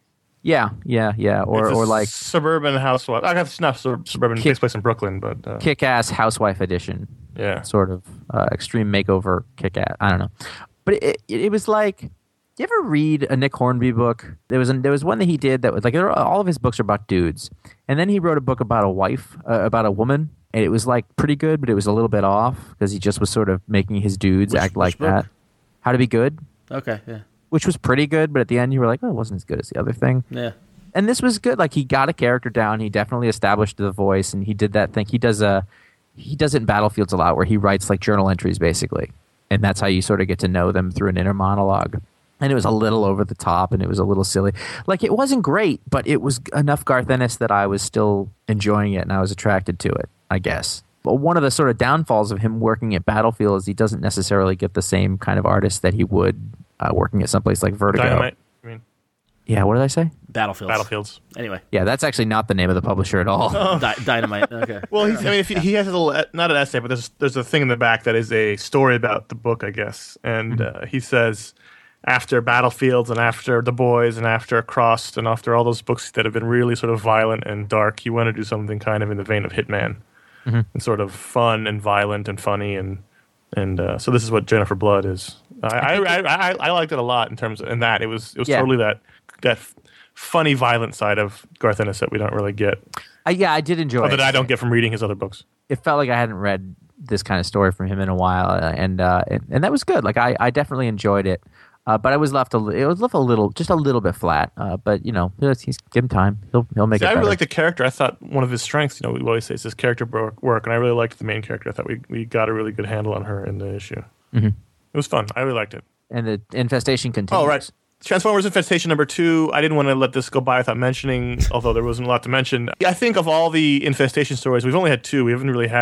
Yeah, yeah, yeah. Or It's a or like suburban housewife. I guess it's not sur- suburban. It Kick- takes place in Brooklyn, but uh, kick-ass housewife edition. yeah. Sort of uh, extreme makeover kick-ass. I don't know. But it, it, it was like, you ever read a Nick Hornby book? There was a, there was one that he did that was like, there are- all of his books are about dudes. And then he wrote a book about a wife, uh, about a woman. And it was like pretty good, but it was a little bit off because he just was sort of making his dudes Which- act like which book? that. How to Be Good, Okay, yeah, which was pretty good, but at the end you were like, oh, it wasn't as good as the other thing. yeah. And this was good. Like he got a character down. He definitely established the voice, and he did that thing. He does a he does it in Battlefields a lot, where he writes like journal entries basically, and that's how you sort of get to know them through an inner monologue. And it was a little over the top, and it was a little silly. Like it wasn't great, but it was enough Garth Ennis that I was still enjoying it, and I was attracted to it, I guess. But one of the sort of downfalls of him working at Battlefield is he doesn't necessarily get the same kind of artist that he would uh, working at someplace like Vertigo. Dynamite. I mean, Yeah, what did I say? Battlefields. Battlefields. Anyway, Yeah, that's actually not the name of the publisher at all. Di- Dynamite. Okay. Well, he's, I mean, if he, he has a little, not an essay, but there's there's a thing in the back that is a story about the book, I guess. And uh, he says, after Battlefields and after The Boys and after Crossed and after all those books that have been really sort of violent and dark, he wanted to do something kind of in the vein of Hitman, and sort of fun and violent and funny, and and uh, so this is what Jennifer Blood is. I I, I, I I liked it a lot in terms of in that it was it was Yeah. totally that that funny violent side of Garth Ennis that we don't really get, I, yeah, I did enjoy or it. that I don't get from reading his other books. It felt like I hadn't read this kind of story from him in a while, uh, and uh, and, and that was good. Like I, I definitely enjoyed it, uh, but I was left a li- it was left a little, just a little bit flat. Uh, but you know, he's, he's give him time. He'll he'll make See, it I better. really like the character. I thought one of his strengths, you know, we always say is his character bro- work, and I really liked the main character. I thought we, we got a really good handle on her in the issue. Mhm. It was fun. I really liked it. and the infestation continues. Oh, right. Transformers Infestation number two. I didn't want to let this go by without mentioning, although there wasn't a lot to mention. I think of all the Infestation stories, we've only had two. We haven't really had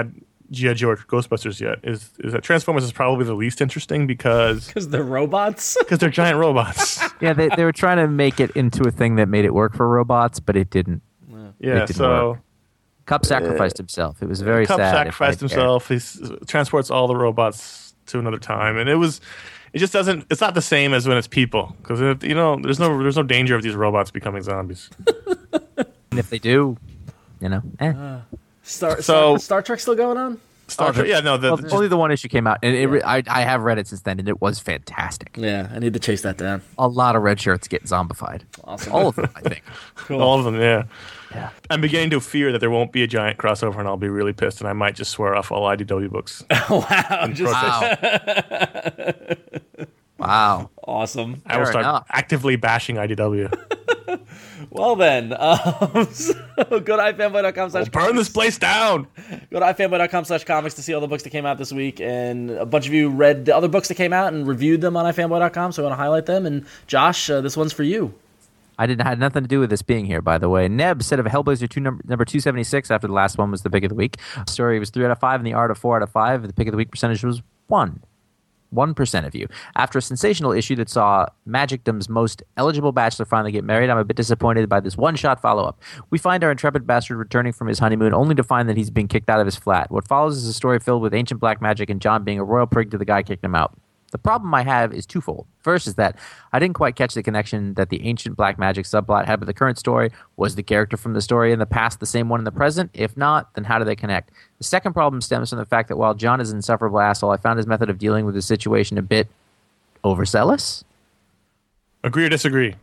G I. Joe or Ghostbusters yet is is that Transformers is probably the least interesting because Because they're robots. because they're giant robots. Yeah, they they were trying to make it into a thing that made it work for robots, but it didn't. Yeah, didn't so work. Cup sacrificed himself. It was very Cup sad. if sacrificed I dare. himself. He transports all the robots to another time, and it was. It just doesn't. It's not the same as when it's people, because you know, there's no, there's no danger of these robots becoming zombies. And if they do, you know, eh. Star, So- Star, Star Trek still going on? Star Trek, yeah, no, the, Well, the- only the one issue came out, and it, re- I I have read it since then, and it was fantastic. Yeah, I need to chase that down. A lot of red shirts get zombified. Awesome. All of them, I think. all of them, yeah. Yeah. I'm beginning to fear that there won't be a giant crossover, and I'll be really pissed, and I might just swear off all I D W books. Wow, just Wow. Wow. awesome. I will Fair start enough. actively bashing I D W. Well then, um, so go to ifanboy.com slash Burn this place down. Go to ifanboy.com slash comics to see all the books that came out this week. And a bunch of you read the other books that came out and reviewed them on ifanboy dot com, so I want to highlight them. And Josh, uh, this one's for you. I didn't had nothing to do with this being here, by the way. Neb said of Hellblazer two, number, number two seventy-six after the last one was the pick of the week. Story was three out of five, and the art of four out of five. The pick of the week percentage was one. One percent of you. After a sensational issue that saw Magicdom's most eligible bachelor finally get married, I'm a bit disappointed by this one-shot follow-up. We find our intrepid bastard returning from his honeymoon only to find that he's been kicked out of his flat. What follows is a story filled with ancient black magic and John being a royal prig to the guy kicking him out. The problem I have is twofold. First is that I didn't quite catch the connection that the ancient black magic subplot had with the current story. Was the character from the story in the past the same one in the present? If not, then how do they connect? The second problem stems from the fact that while John is an insufferable asshole, I found his method of dealing with the situation a bit overzealous. Agree or disagree?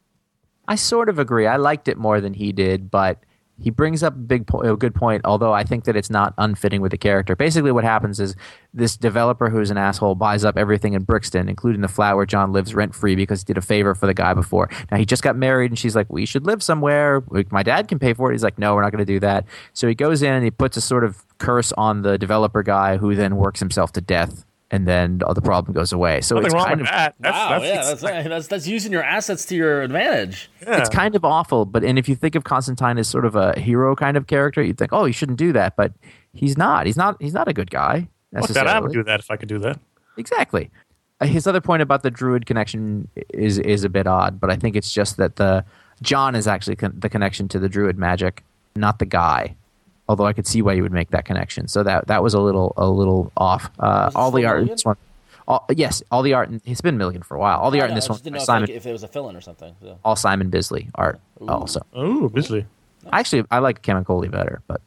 I sort of agree. I liked it more than he did, but he brings up a big po- a good point, although I think that it's not unfitting with the character. Basically what happens is this developer who's an asshole buys up everything in Brixton, including the flat where John lives rent-free because he did a favor for the guy before. Now, he just got married, and she's like, we should live somewhere. Like, my dad can pay for it. He's like, no, we're not going to do that. So he goes in and he puts a sort of curse on the developer guy who then works himself to death, and then oh, the problem goes away. So Nothing it's wrong kind with of that. That's, Wow, that's, yeah, that's, that's that's using your assets to your advantage. yeah. It's kind of awful, but and if you think of Constantine as sort of a hero kind of character, you'd think, oh, you shouldn't do that, but he's not. He's not. He's not a good guy Fuck that. necessarily. I would do that if I could do that. Exactly. Uh, His other point about the druid connection is is a bit odd, but I think it's just that the John is actually con- the connection to the druid magic, not the guy. Although I could see why you would make that connection, so that that was a little a little off. Uh, Was it all the still art in Milligan? this one, all, yes, all the art. In, it's been Milligan for a while. All the I art in know, this I one, just didn't know if, Simon, like, if there was a fill-in or something. So. all Simon Bisley art also. Oh, Bisley. Actually, I like Chemicoli better, but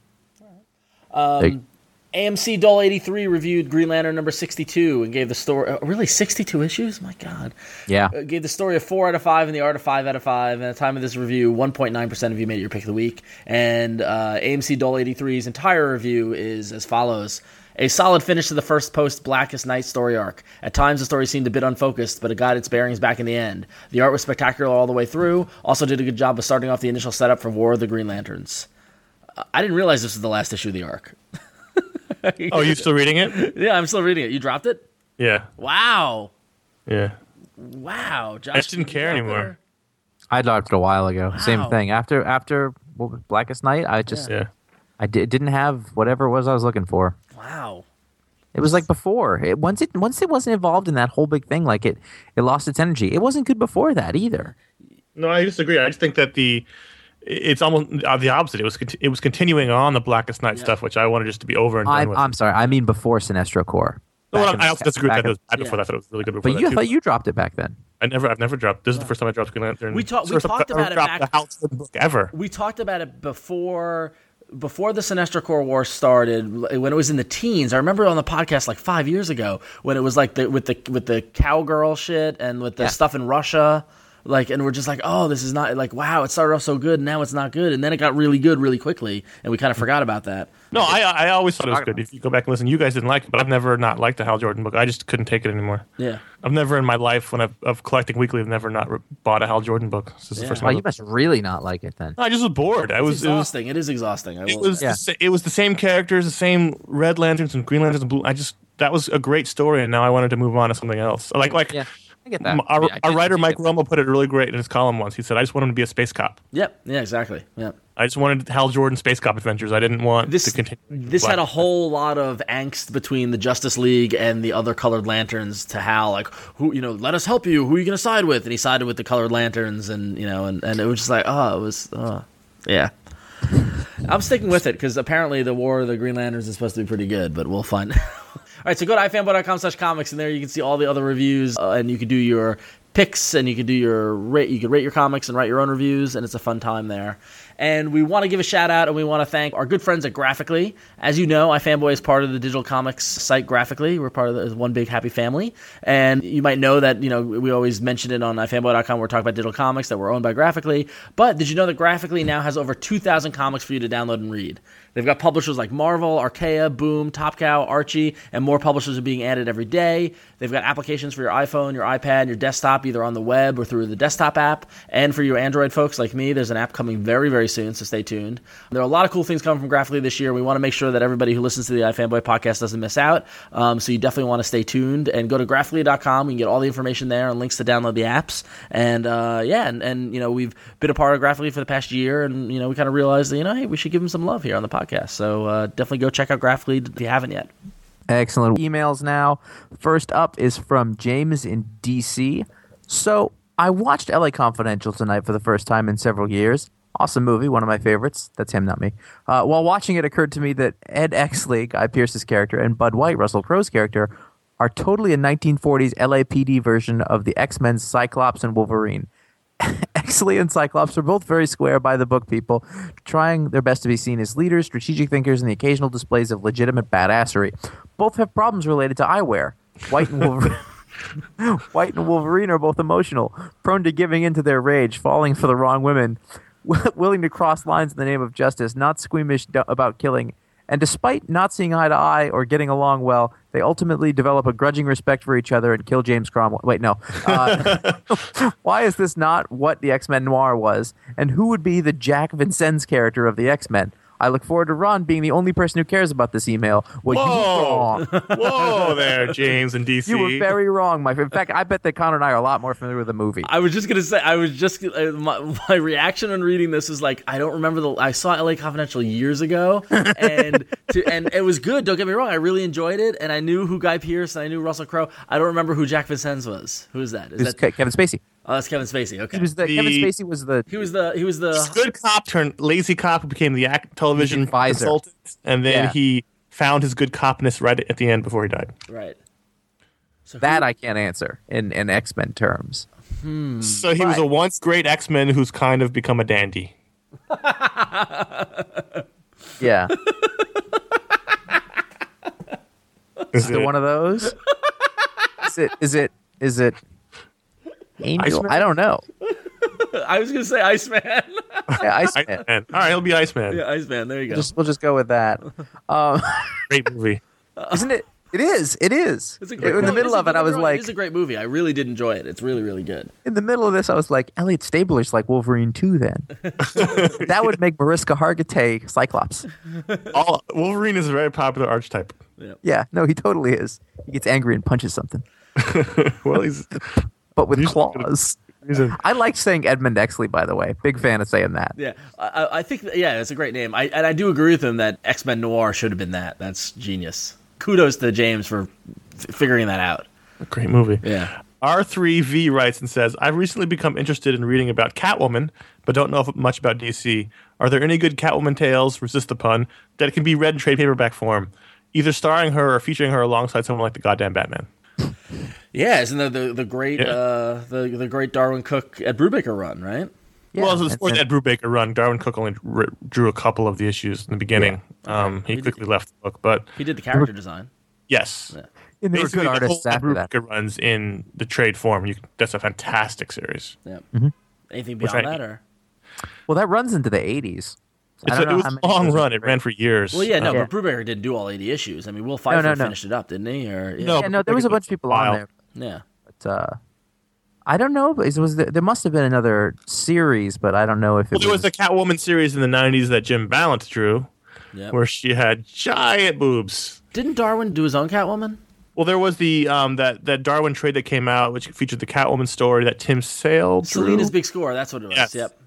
Um, Hey. A M C Doll eighty-three reviewed Green Lantern number sixty-two and gave the story. Uh, really, sixty-two issues? My God. yeah. Uh, gave the story a four out of five and the art of five out of five. And at the time of this review, one point nine percent of you made it your pick of the week. And uh, A M C Doll eighty-three's entire review is as follows. A solid finish to the first post Blackest Night story arc. At times, the story seemed a bit unfocused, but it got its bearings back in the end. The art was spectacular all the way through. Also did a good job of starting off the initial setup for War of the Green Lanterns. Uh, I didn't realize this was the last issue of the arc. Oh, you still reading it? Yeah, I'm still reading it. You dropped it? Yeah. Wow. Yeah. Wow. Josh, I just didn't you care out anymore. there? I dropped it a while ago. Same Wow. thing. After after what was Blackest Night, I just Yeah. I di- didn't have whatever it was I was looking for. Wow. It was like before. It, once it once it wasn't involved in that whole big thing, like it it lost its energy. It wasn't good before that either. No, I disagree. I just think that the it's almost uh, the opposite. It was conti- it was continuing on the Blackest Night stuff, which I wanted just to be over and done I'm with. I'm sorry. I mean before Sinestro Corps. No, Back I, in- I also disagree with back that. It in- was bad before yeah. that. I thought it was really good before But that you too. thought you dropped it back then. I never, I've never dropped. This is the first time I dropped Green Lantern. We talked- It's the we first time talked I about it dropped back- the Hal Jordan book ever. We talked about it before before the Sinestro Corps War started, when it was in the teens. I remember on the podcast like five years ago when it was like the with the with the cowgirl shit and with the Yeah. stuff in Russia. Like, and we're just like, oh, this is not like, wow, it started off so good, and now it's not good, and then it got really good really quickly, and we kind of forgot about that. No, I I always thought it was good. If you go back and listen, you guys didn't like it, but I've never not liked the Hal Jordan book. I just couldn't take it anymore. Yeah. I've never in my life, when I've of collecting weekly, I've never not re- bought a Hal Jordan book. This is the Yeah. first Well, time. you must really not like it then. I just was bored. I It's was. It was. exhausting. It is exhausting. I It will- was, Yeah. the, sa- it was the same characters, the same Red Lanterns and Green Lanterns and Blue. I just that was a great story, and now I wanted to move on to something else. Like like Yeah, I get that. m- our, Yeah, I our get- writer I Mike get that. Romo put it really great in his column once. He said, "I just want him to be a space cop." Yep. Yeah, exactly. Yep. I just wanted Hal Jordan Space Cop Adventures. I didn't want This to continue. this had a whole lot of angst between the Justice League and the other Colored Lanterns to Hal, like, who, you know, let us help you. Who are you going to side with? And he sided with the Colored Lanterns, and you know, and, and it was just like, oh, it was, oh, yeah. I'm sticking with it because apparently the War of the Green Lanterns is supposed to be pretty good, but we'll find. All right, so go to ifanboy.com slash comics, and there you can see all the other reviews, uh, and you can do your picks, and you can do your rate. You can rate your comics and write your own reviews, and it's a fun time there. And we want to give a shout out, and we want to thank our good friends at Graphically. As you know, iFanboy is part of the digital comics site Graphically. We're part of the one big happy family. And you might know that, you know, we always mention it on ifanboy dot com. We're talking about digital comics that were owned by Graphically. But did you know that Graphically now has over two thousand comics for you to download and read? They've got publishers like Marvel, Archaea, Boom, Top Cow, Archie, and more publishers are being added every day. They've got applications for your iPhone, your iPad, your desktop, either on the web or through the desktop app. And for you Android folks like me, there's an app coming very, very soon, so stay tuned. There are a lot of cool things coming from Graphically this year. We want to make sure that everybody who listens to the iFanboy podcast doesn't miss out. Um, so you definitely want to stay tuned and go to graphically dot com. You can get all the information there and links to download the apps. And uh, yeah, and, and you know, we've been a part of Graphically for the past year, and you know, we kind of realized that, you know, hey, we should give them some love here on the podcast. So uh, definitely go check out Graphically if you haven't yet. Excellent. Emails now. First up is from James in D C. So I watched L A Confidential tonight for the first time in several years. Awesome movie, one of my favorites. That's him, not me. Uh, while watching it, occurred to me that Ed Exley, Guy Pearce's character, and Bud White, Russell Crowe's character, are totally a nineteen forties L A P D version of the X-Men's Cyclops and Wolverine. Exley and Cyclops are both very square by the book people, trying their best to be seen as leaders, strategic thinkers, and the occasional displays of legitimate badassery. Both have problems related to eyewear. White and Wolverine... White and Wolverine are both emotional, prone to giving in to their rage, falling for the wrong women, willing to cross lines in the name of justice, not squeamish d- about killing. And despite not seeing eye to eye or getting along well, they ultimately develop a grudging respect for each other and kill James Cromwell. Wait, no. Uh, why is this not what the X-Men Noir was? And who would be the Jack Vincennes character of the X-Men? I look forward to Ron being the only person who cares about this email. Well, you were wrong. Whoa there, James and D C. You were very wrong, my friend. In fact, I bet that Connor and I are a lot more familiar with the movie. I was just gonna say, I was just uh, my, my reaction on reading this is like, I don't remember the. I saw L A Confidential years ago, and to, and it was good. Don't get me wrong, I really enjoyed it, and I knew who Guy Pearce and I knew Russell Crowe. I don't remember who Jack Vincennes was. Who is that? Is It's that Ke- Kevin Spacey. Oh, that's Kevin Spacey. Okay, He was the, The- Kevin Spacey was the he was the he was the Good cop turned lazy cop who became the act- television Advisor. consultant, and then Yeah. he found his good copness right at the end before he died. right. So who- that I can't answer in, in X-Men terms. So he was a once great X-Men who's kind of become a dandy. Yeah. Is Is it it- one of those? Is it is it is it Angel? Iceman? I don't know. I was gonna say Iceman. Yeah, Iceman. Iceman. All right, he'll be Iceman. yeah, Iceman. There you go. Just we'll just go with that. Um, Great movie. isn't it? It is. It is. It's a great, in the no, middle is a- of it, I was it like, is a great movie. I really did enjoy it. It's really, really good. in the middle of this, I was like, Elliot Stabler's like Wolverine too. Then that would make Mariska Hargitay Cyclops. All, Wolverine is a very popular archetype. Yeah, no, he totally is. He gets angry and punches something, Well, he's but with He's- claws. he's a I like saying Edmund Exley, by the way. Big fan of saying that. Yeah, I, I think that, yeah, it's a great name. I and I do agree with him that X-Men Noir should have been that. That's genius. Kudos to James for f- figuring that out. great movie. Yeah. R three V writes and says, I've recently become interested in reading about Catwoman, but don't know much about D C. Are there any good Catwoman tales, resist the pun, that can be read in trade paperback form, either starring her or featuring her alongside someone like the goddamn Batman? Yeah, isn't that the the great Yeah. uh, the the great Darwin Cook at Brubaker run, right? Yeah, well, and- before and- that Brubaker run, Darwin Cook only re- drew a couple of the issues in the beginning. Um, he quickly left the book, but He did the character design. yes. Yeah. and there were Basically, good the whole artists after that. Brubaker runs in the trade form. You, that's a fantastic series. Yeah. Mm-hmm. Anything Which beyond I- that, or Well, that runs into the eighties. I It's don't a, know it was how a many long shows run. are It ran for years. well, yeah, no, Um, Yeah. but Brubaker didn't do all eighty issues. I mean, Will Pfeiffer no, no. finished it up, didn't he? Or yeah, No, Yeah, no, there was a bunch of people on Wow. there. yeah. But, uh, I don't know. But it was there must have been another series, but I don't know if it Well, there was was. the Catwoman series in the nineties that Jim Ballant drew, yeah. where she had giant boobs. Didn't Darwin do his own Catwoman? Well, there was the um, that that Darwin trade that came out, which featured the Catwoman story that Tim Sale drew. Selena's Big Score. That's what it was. Yes. Yep. Yep.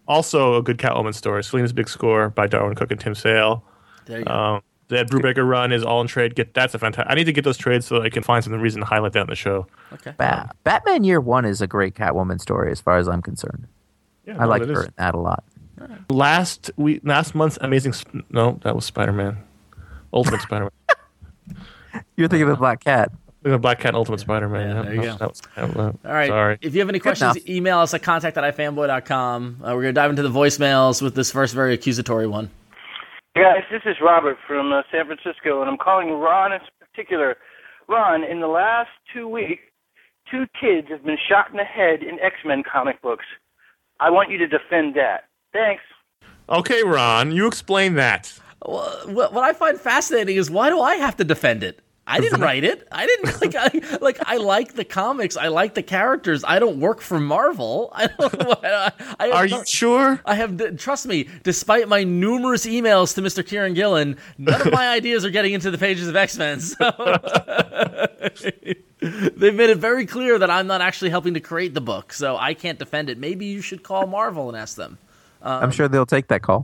Also, a good Catwoman story. Selena's Big Score by Darwin Cook and Tim Sale. There you go. Um, the Ed Brubaker run is all in trade. Get that's a fantastic. I need to get those trades so that I can find some reason to highlight that in the show. Okay. Ba- Batman Year One is a great Catwoman story, as far as I'm concerned. Yeah, I no, like that her is. in that a lot. Last week, last month's Amazing. Sp- No, that was Spider Man. Ultimate Spider Man. You're thinking of the Black Cat. Look at Black Cat and Ultimate Spider Man. Yeah, there you go. That was, that was, All right. Sorry. If you have any questions, enough. email us at contact at ifanboy dot com. Uh, we're going to dive into the voicemails with this first very accusatory one. Hey guys, this is Robert from uh, San Francisco, and I'm calling Ron in particular. Ron, in the last two weeks, two kids have been shot in the head in X-Men comic books. I want you to defend that. Thanks. Okay, Ron, you explain that. Well, what what I find fascinating is why do I have to defend it? I didn't write it. I didn't like. I like. I like the comics. I like the characters. I don't work for Marvel. I don't. I, I have Are no- you sure? I have. Trust me. Despite my numerous emails to Mister Kieran Gillen, none of my ideas are getting into the pages of X-Men. So they've made it very clear that I'm not actually helping to create the book. So I can't defend it. Maybe you should call Marvel and ask them. I'm sure they'll take that call.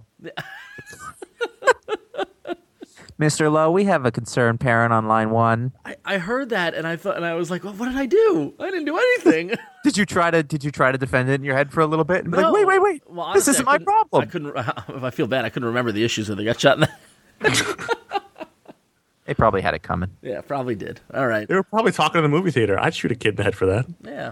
Mister Lowe, we have a concerned parent on line one. I, I heard that and I thought, and I was like, well, what did I do? I didn't do anything. Did you try to Did you try to defend it in your head for a little bit? And be No. like, wait, wait, wait. Well, this honestly, isn't I my couldn't- problem. I couldn't. If I feel bad, I couldn't remember the issues when they got shot in the. They probably had it coming. Yeah, probably did. All right. They were probably talking in the movie theater. I'd shoot a kid in the head for that. Yeah.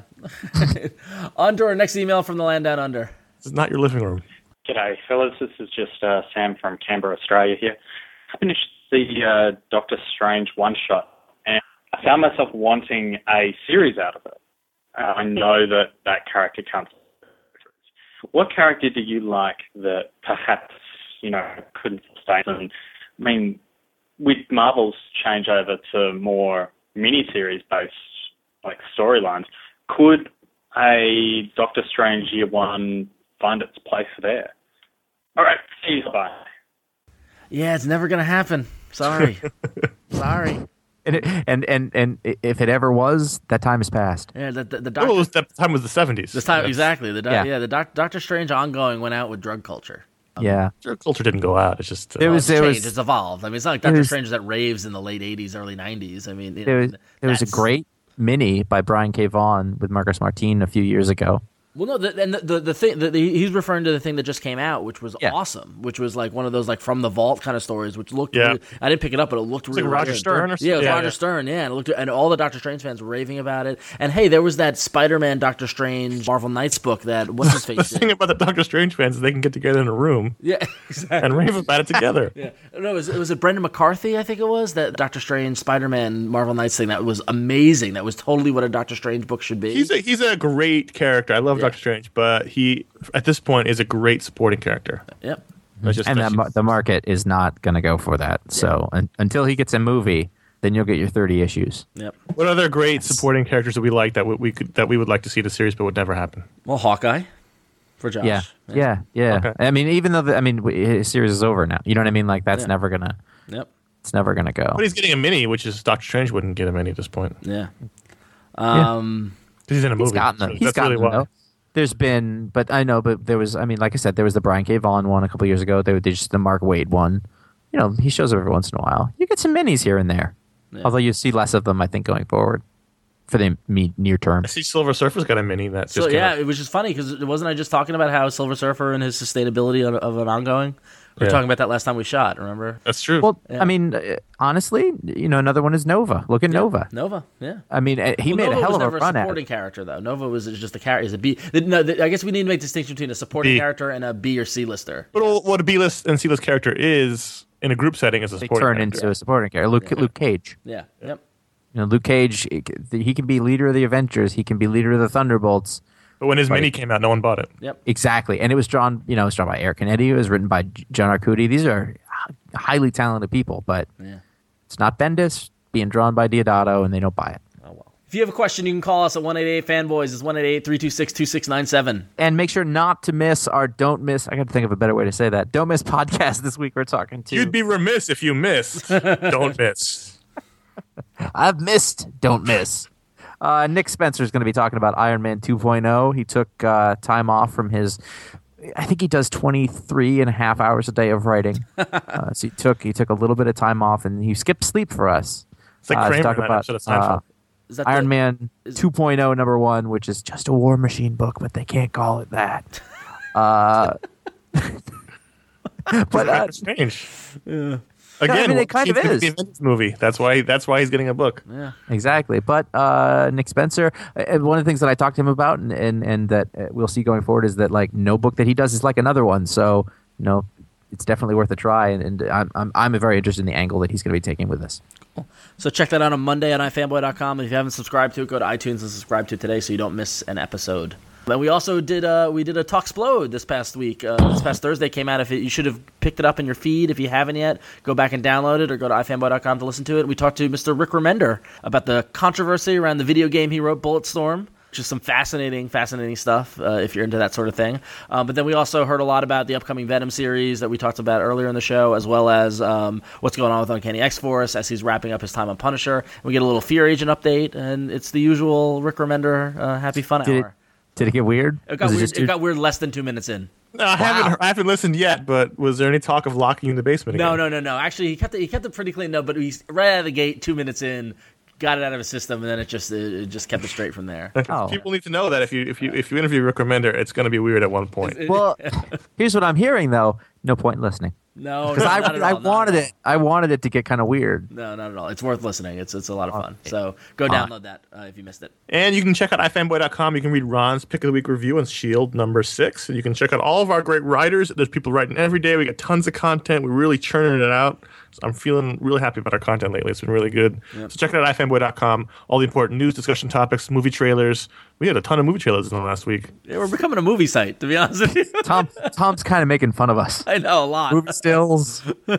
On to our next email from the land down under. This is not your living room. G'day, fellas. This is just uh, Sam from Canberra, Australia here. I finished the uh, Doctor Strange one-shot, and I found myself wanting a series out of it. Uh, I know that that character can't. What character do you like that perhaps, you know, couldn't sustain? And, I mean, with Marvel's changeover to more miniseries-based, like, storylines, could a Doctor Strange Year One find its place there? All right, see you. Bye. Yeah, it's never gonna happen. Sorry. Sorry. And, it, and and and if it ever was, that time has passed. Yeah, the the, the Oh, doctor. it was, that time was the seventies. This time, exactly. The doc, Yeah. yeah. the doc, Doctor Strange ongoing went out with drug culture. Yeah, Drug culture didn't go out. It's just uh, There was It's there changed. was It's evolved. I mean, it's not like Doctor was- Strange was at raves in the late eighties, early nineties. I mean, you there know, was there was a that's- great mini by Brian K. Vaughan with Marcus Martin a few years ago. Well, no, the, and the the, the thing the, the, he's referring to the thing that just came out, which was Yeah. awesome, which was like one of those like from the vault kind of stories, which looked. Yeah. Really, I didn't pick it up, but it looked really like Roger good. Stern or Yeah, it something? was Yeah, Roger yeah. Stern. Yeah, and it looked, and all the Doctor Strange fans were raving about it. And hey, there was that Spider-Man Doctor Strange Marvel Knights book that what's his the face thing did. about the Doctor Strange fans is they can get together in a room Yeah, exactly. and rave about it together. Yeah, no, was it was it Brendan McCarthy? I think it was that Doctor Strange Spider-Man Marvel Knights thing that was amazing. That was totally what a Doctor Strange book should be. He's a he's a great character. I love Yeah. Doctor Strange, but he at this point is a great supporting character. Yep. That's just And that's that, mar- just- the market is not going to go for that. So un- until he gets a movie, then you'll get your thirty issues. Yep. what other great supporting characters that we like that we, we could that we would like to see the series but would never happen? Well, Hawkeye for Josh. Yeah, yeah, yeah. Okay. I mean, even though the, I mean w- his series is over now, you know what I mean? Like that's Yeah. never gonna, Yep. it's never gonna go. But he's getting a mini, which is Doctor Strange wouldn't get a mini at this point Yeah. Um. because he's in a movie. He's gotten them. So He's that's gotten really them. why. Though. There's been, but I know, but there was. I mean, like I said, there was the Brian K. Vaughan one a couple years ago. There, there's the Mark Waid one. You know, he shows up every once in a while. You get some minis here and there, Yeah. although you see less of them, I think, going forward for the me- near term. I see Silver Surfer's got a mini that So just came yeah, out. it was just funny because wasn't I just talking about how Silver Surfer and his sustainability of, of an ongoing? We were Yeah. talking about that last time we shot. Remember? That's true. Well, Yeah. I mean, uh, honestly, you know, another one is Nova. Look at Nova. Nova. Yeah. I mean, uh, he Well, made Nova a hell was of a never run a at supporting it. character though. Nova was just a character. Is a B. the- No, the, I guess we need to make distinction between a supporting B. character and a B or C lister. but all- what a B list and C list character is in a group setting is a They supporting turn character. into a supporting character. Luke, Luke Cage. Yeah. Yep. You know, Luke Cage, he can be leader of the Avengers. He can be leader of the Thunderbolts. But when his Right. mini came out, no one bought it. Yep. Exactly. And it was drawn, you know, it was drawn by Eric Kennedy. It was written by J- John Arcudi. These are h- highly talented people, but Yeah. it's not Bendis being drawn by Diodato, and they don't buy it. Oh well. If you have a question, you can call us at one eight eight fanboys. It's one eight eight, three two six, two six nine seven. And make sure not to miss our Don't Miss, I got to think of a better way to say that. Don't Miss podcast this week. We're talking to. You'd be remiss if you missed. Don't miss. I've missed Don't Miss. Uh, Nick Spencer is going to be talking about Iron Man two point oh. He took uh, time off from his I think he does twenty-three and a half hours a day of writing. uh, so he took he took a little bit of time off, and he skipped sleep for us. It's like uh, to Kramer talk in that about episode of Seinfeld. uh, Is that Iron the, Man is- two point oh number one, which is just a War Machine book, but they can't call it that. Uh, but uh, That's strange. I Again, mean, it kind he's of gonna is. be in this movie. That's why. That's why he's getting a book. Yeah. exactly. But uh, Nick Spencer, uh, one of the things that I talked to him about, and and, and that uh, we'll see going forward, is that like no book that he does is like another one. So you know, it's definitely worth a try. And, and I'm I'm I'm very interested in the angle that he's going to be taking with this. So check that out on Monday on i fanboy dot com. If you haven't subscribed to it, go to iTunes and subscribe to it today so you don't miss an episode. And we also did uh, we did a Talksplode this past week. Uh, this past Thursday came out. If it, you should have picked it up in your feed. If you haven't yet, go back and download it or go to i fanboy dot com to listen to it. We talked to Mister Rick Remender about the controversy around the video game he wrote, Bulletstorm. Just some fascinating, fascinating stuff uh, if you're into that sort of thing. Um, but then we also heard a lot about the upcoming Venom series that we talked about earlier in the show, as well as um, what's going on with Uncanny X-Force as he's wrapping up his time on Punisher. We get a little Fear Agent update, and it's the usual Rick Remender uh, happy fun Did it, hour. did it get weird? It got Was weird. just It, too- got weird less than two minutes in. No, I haven't. I haven't listened yet. But was there any talk of locking you in the basement again? No, no, no, no. Actually, he kept it. He kept it pretty clean. No, but he's right out of the gate, two minutes in, got it out of his system, and then it just it, it just kept it straight from there. Oh. People need to know that if you if you if you interview Rick Remender, it's going to be weird at one point. Well, here's what I'm hearing though. No point in listening No, because no, I not at I all, not wanted at all. it. I wanted it to get kind of weird. No, not at all. It's worth listening. It's it's a lot of fun. So go Fine. download that uh, if you missed it. And you can check out i fanboy dot com. You can read Ron's Pick of the Week review on S H I E L D number six. And you can check out all of our great writers. There's people writing every day. We got tons of content. We're really churning it out. So I'm feeling really happy about our content lately. It's been really good. So check it out at i fanboy dot com. All the important news, discussion topics, movie trailers. We had a ton of movie trailers in the last week. Yeah, we're becoming a movie site, to be honest with you. Tom Tom's kind of making fun of us. I know a lot. Movie stills.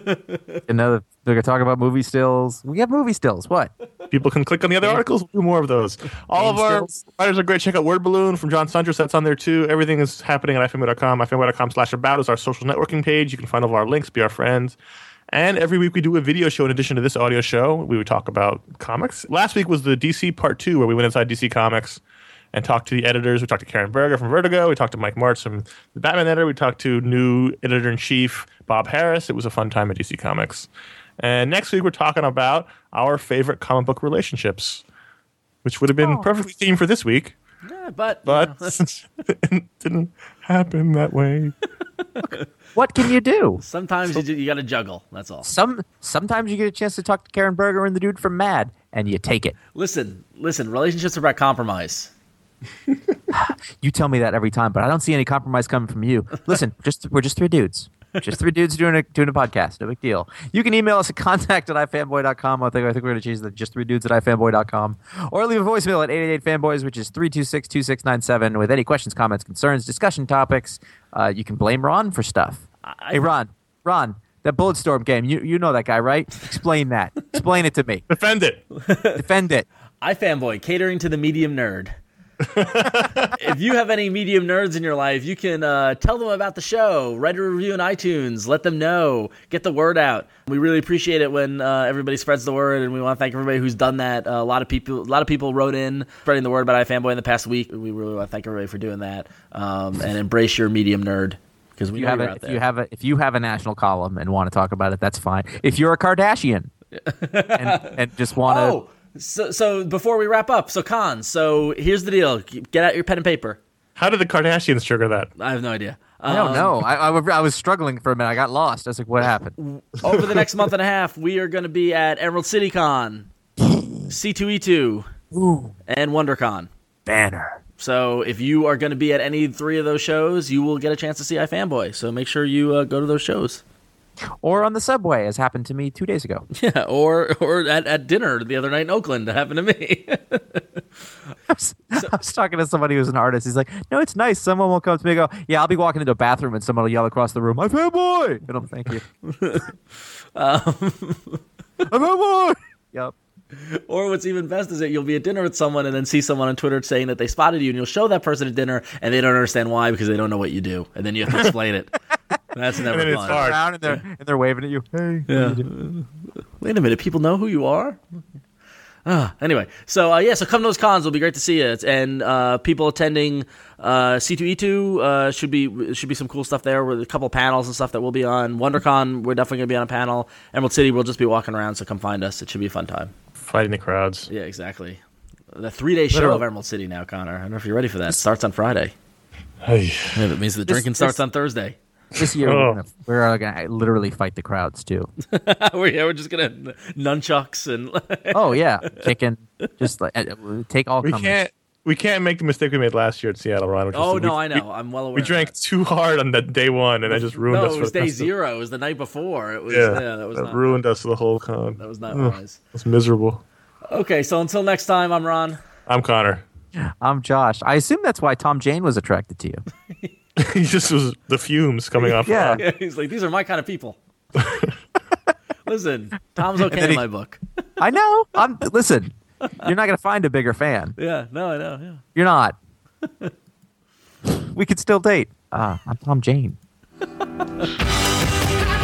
You know, they're gonna talk about movie stills. We have movie stills. What? People can click on the other articles. We'll do more of those. All of our stills. writers are great. Check out Word Balloon from John Sundress. That's on there too. Everything is happening at i fanboy dot com. i fanboy dot com slash about is our social networking page. You can find all of our links, be our friends. And every week we do a video show in addition to this audio show. We would talk about comics. Last week was the D C Part two, where we went inside D C Comics and talked to the editors. We talked to Karen Berger from Vertigo. We talked to Mike Martz from the Batman editor. We talked to new editor-in-chief Bob Harris. It was a fun time at D C Comics. And next week we're talking about our favorite comic book relationships, which would have been perfectly themed for this week, Yeah, but but you know, it didn't happen that way. What can you do? sometimes you, do- you got to juggle. That's all. Some sometimes you get a chance to talk to Karen Berger and the dude from Mad, and you take it. Listen, listen. Relationships are about compromise. You tell me that every time, but I don't see any compromise coming from you. Listen, just we're just three dudes. Just three dudes doing a doing a podcast. No big deal. You can email us at contact at i fanboy dot com. I think I think we're gonna change that just three dudes at i fanboy dot com. Or leave a voicemail at eight eight eight fanboys, which is three two six, two six nine seven, with any questions, comments, concerns, discussion topics. Uh, you can blame Ron for stuff. I- hey Ron, Ron, that Bulletstorm game, you you know that guy, right? Explain that. Explain it to me. Defend it. Defend it. iFanboy, catering to the medium nerd. If you have any medium nerds in your life, you can uh, tell them about the show, write a review on iTunes, let them know, get the word out. We really appreciate it when uh, everybody spreads the word, and we want to thank everybody who's done that. Uh, a lot of people, a lot of people wrote in spreading the word about iFanboy in the past week. We really want to thank everybody for doing that, um, and embrace your medium nerd because we You know have you're a, out if there. you have a if you have a national column and want to talk about it, that's fine. If you're a Kardashian and, and just want to. Oh, so, so before we wrap up, so Con, so here's the deal. Get out your pen and paper. How did the Kardashians trigger that? I have no idea. I don't Um, know. I, I, w- I was struggling for a minute. I got lost. I was like, what happened? Over the next month and a half, we are going to be at Emerald City Con, C two E two, and WonderCon. Banner. So if you are going to be at any three of those shows, you will get a chance to see iFanboy. So make sure you uh, go to those shows. Or on the subway, as happened to me two days ago. Yeah, or or at, at dinner the other night in Oakland. That happened to me. I was, I was talking to somebody who's an artist. He's like, no, it's nice. Someone will come to me and go, yeah, I'll be walking into a bathroom and someone will yell across the room, I'm fanboy. And I'm thank you. um, I'm fanboy. Yep. Or what's even best is that you'll be at dinner with someone and then see someone on Twitter saying that they spotted you, and you'll show that person at dinner, and they don't understand why because they don't know what you do, and then you have to explain it. That's never And then it's fun. hard. Around and they're, and they're waving at you. Hey. Yeah. Wait a minute, people know who you are? Uh, anyway, so uh, yeah, so come to those cons. It'll be great to see you. And uh, people attending uh, C two E two uh, should be should be some cool stuff there with a couple panels and stuff that we'll be on. WonderCon, we're definitely going to be on a panel. Emerald City, we'll just be walking around, so come find us. It should be a fun time. Fighting the crowds. Yeah, exactly. The three-day show of Emerald City now, Connor. I don't know if you're ready for that. It starts on Friday. Hey. Yeah, that means the drinking this, starts on Thursday. This year, Oh. we're gonna, we're gonna literally fight the crowds too. we're, yeah, we're just gonna nunchucks and Oh yeah, kicking, just like uh, take all. We comers. can't. We can't make the mistake we made last year at Seattle, Ron. Which oh was, no, we, I know. We, I'm well aware. we of drank that. too hard on that day one, and that just ruined No, us. it for was the day rest of- zero. It was the night before. It was yeah, Yeah, that was that not ruined us for the whole con. that was not Ugh, wise. It was miserable. Okay, so until next time, I'm Ron. I'm Connor. I'm Josh. I assume that's why Tom Jane was attracted to you. He just was the fumes coming off. Yeah. Yeah, he's like, these are my kind of people. Listen, Tom's okay in he- my book. I know. I'm listen. You're not gonna find a bigger fan. Yeah, no, I know. Yeah. You're not. We could still date. Uh, I'm Tom Jane. Got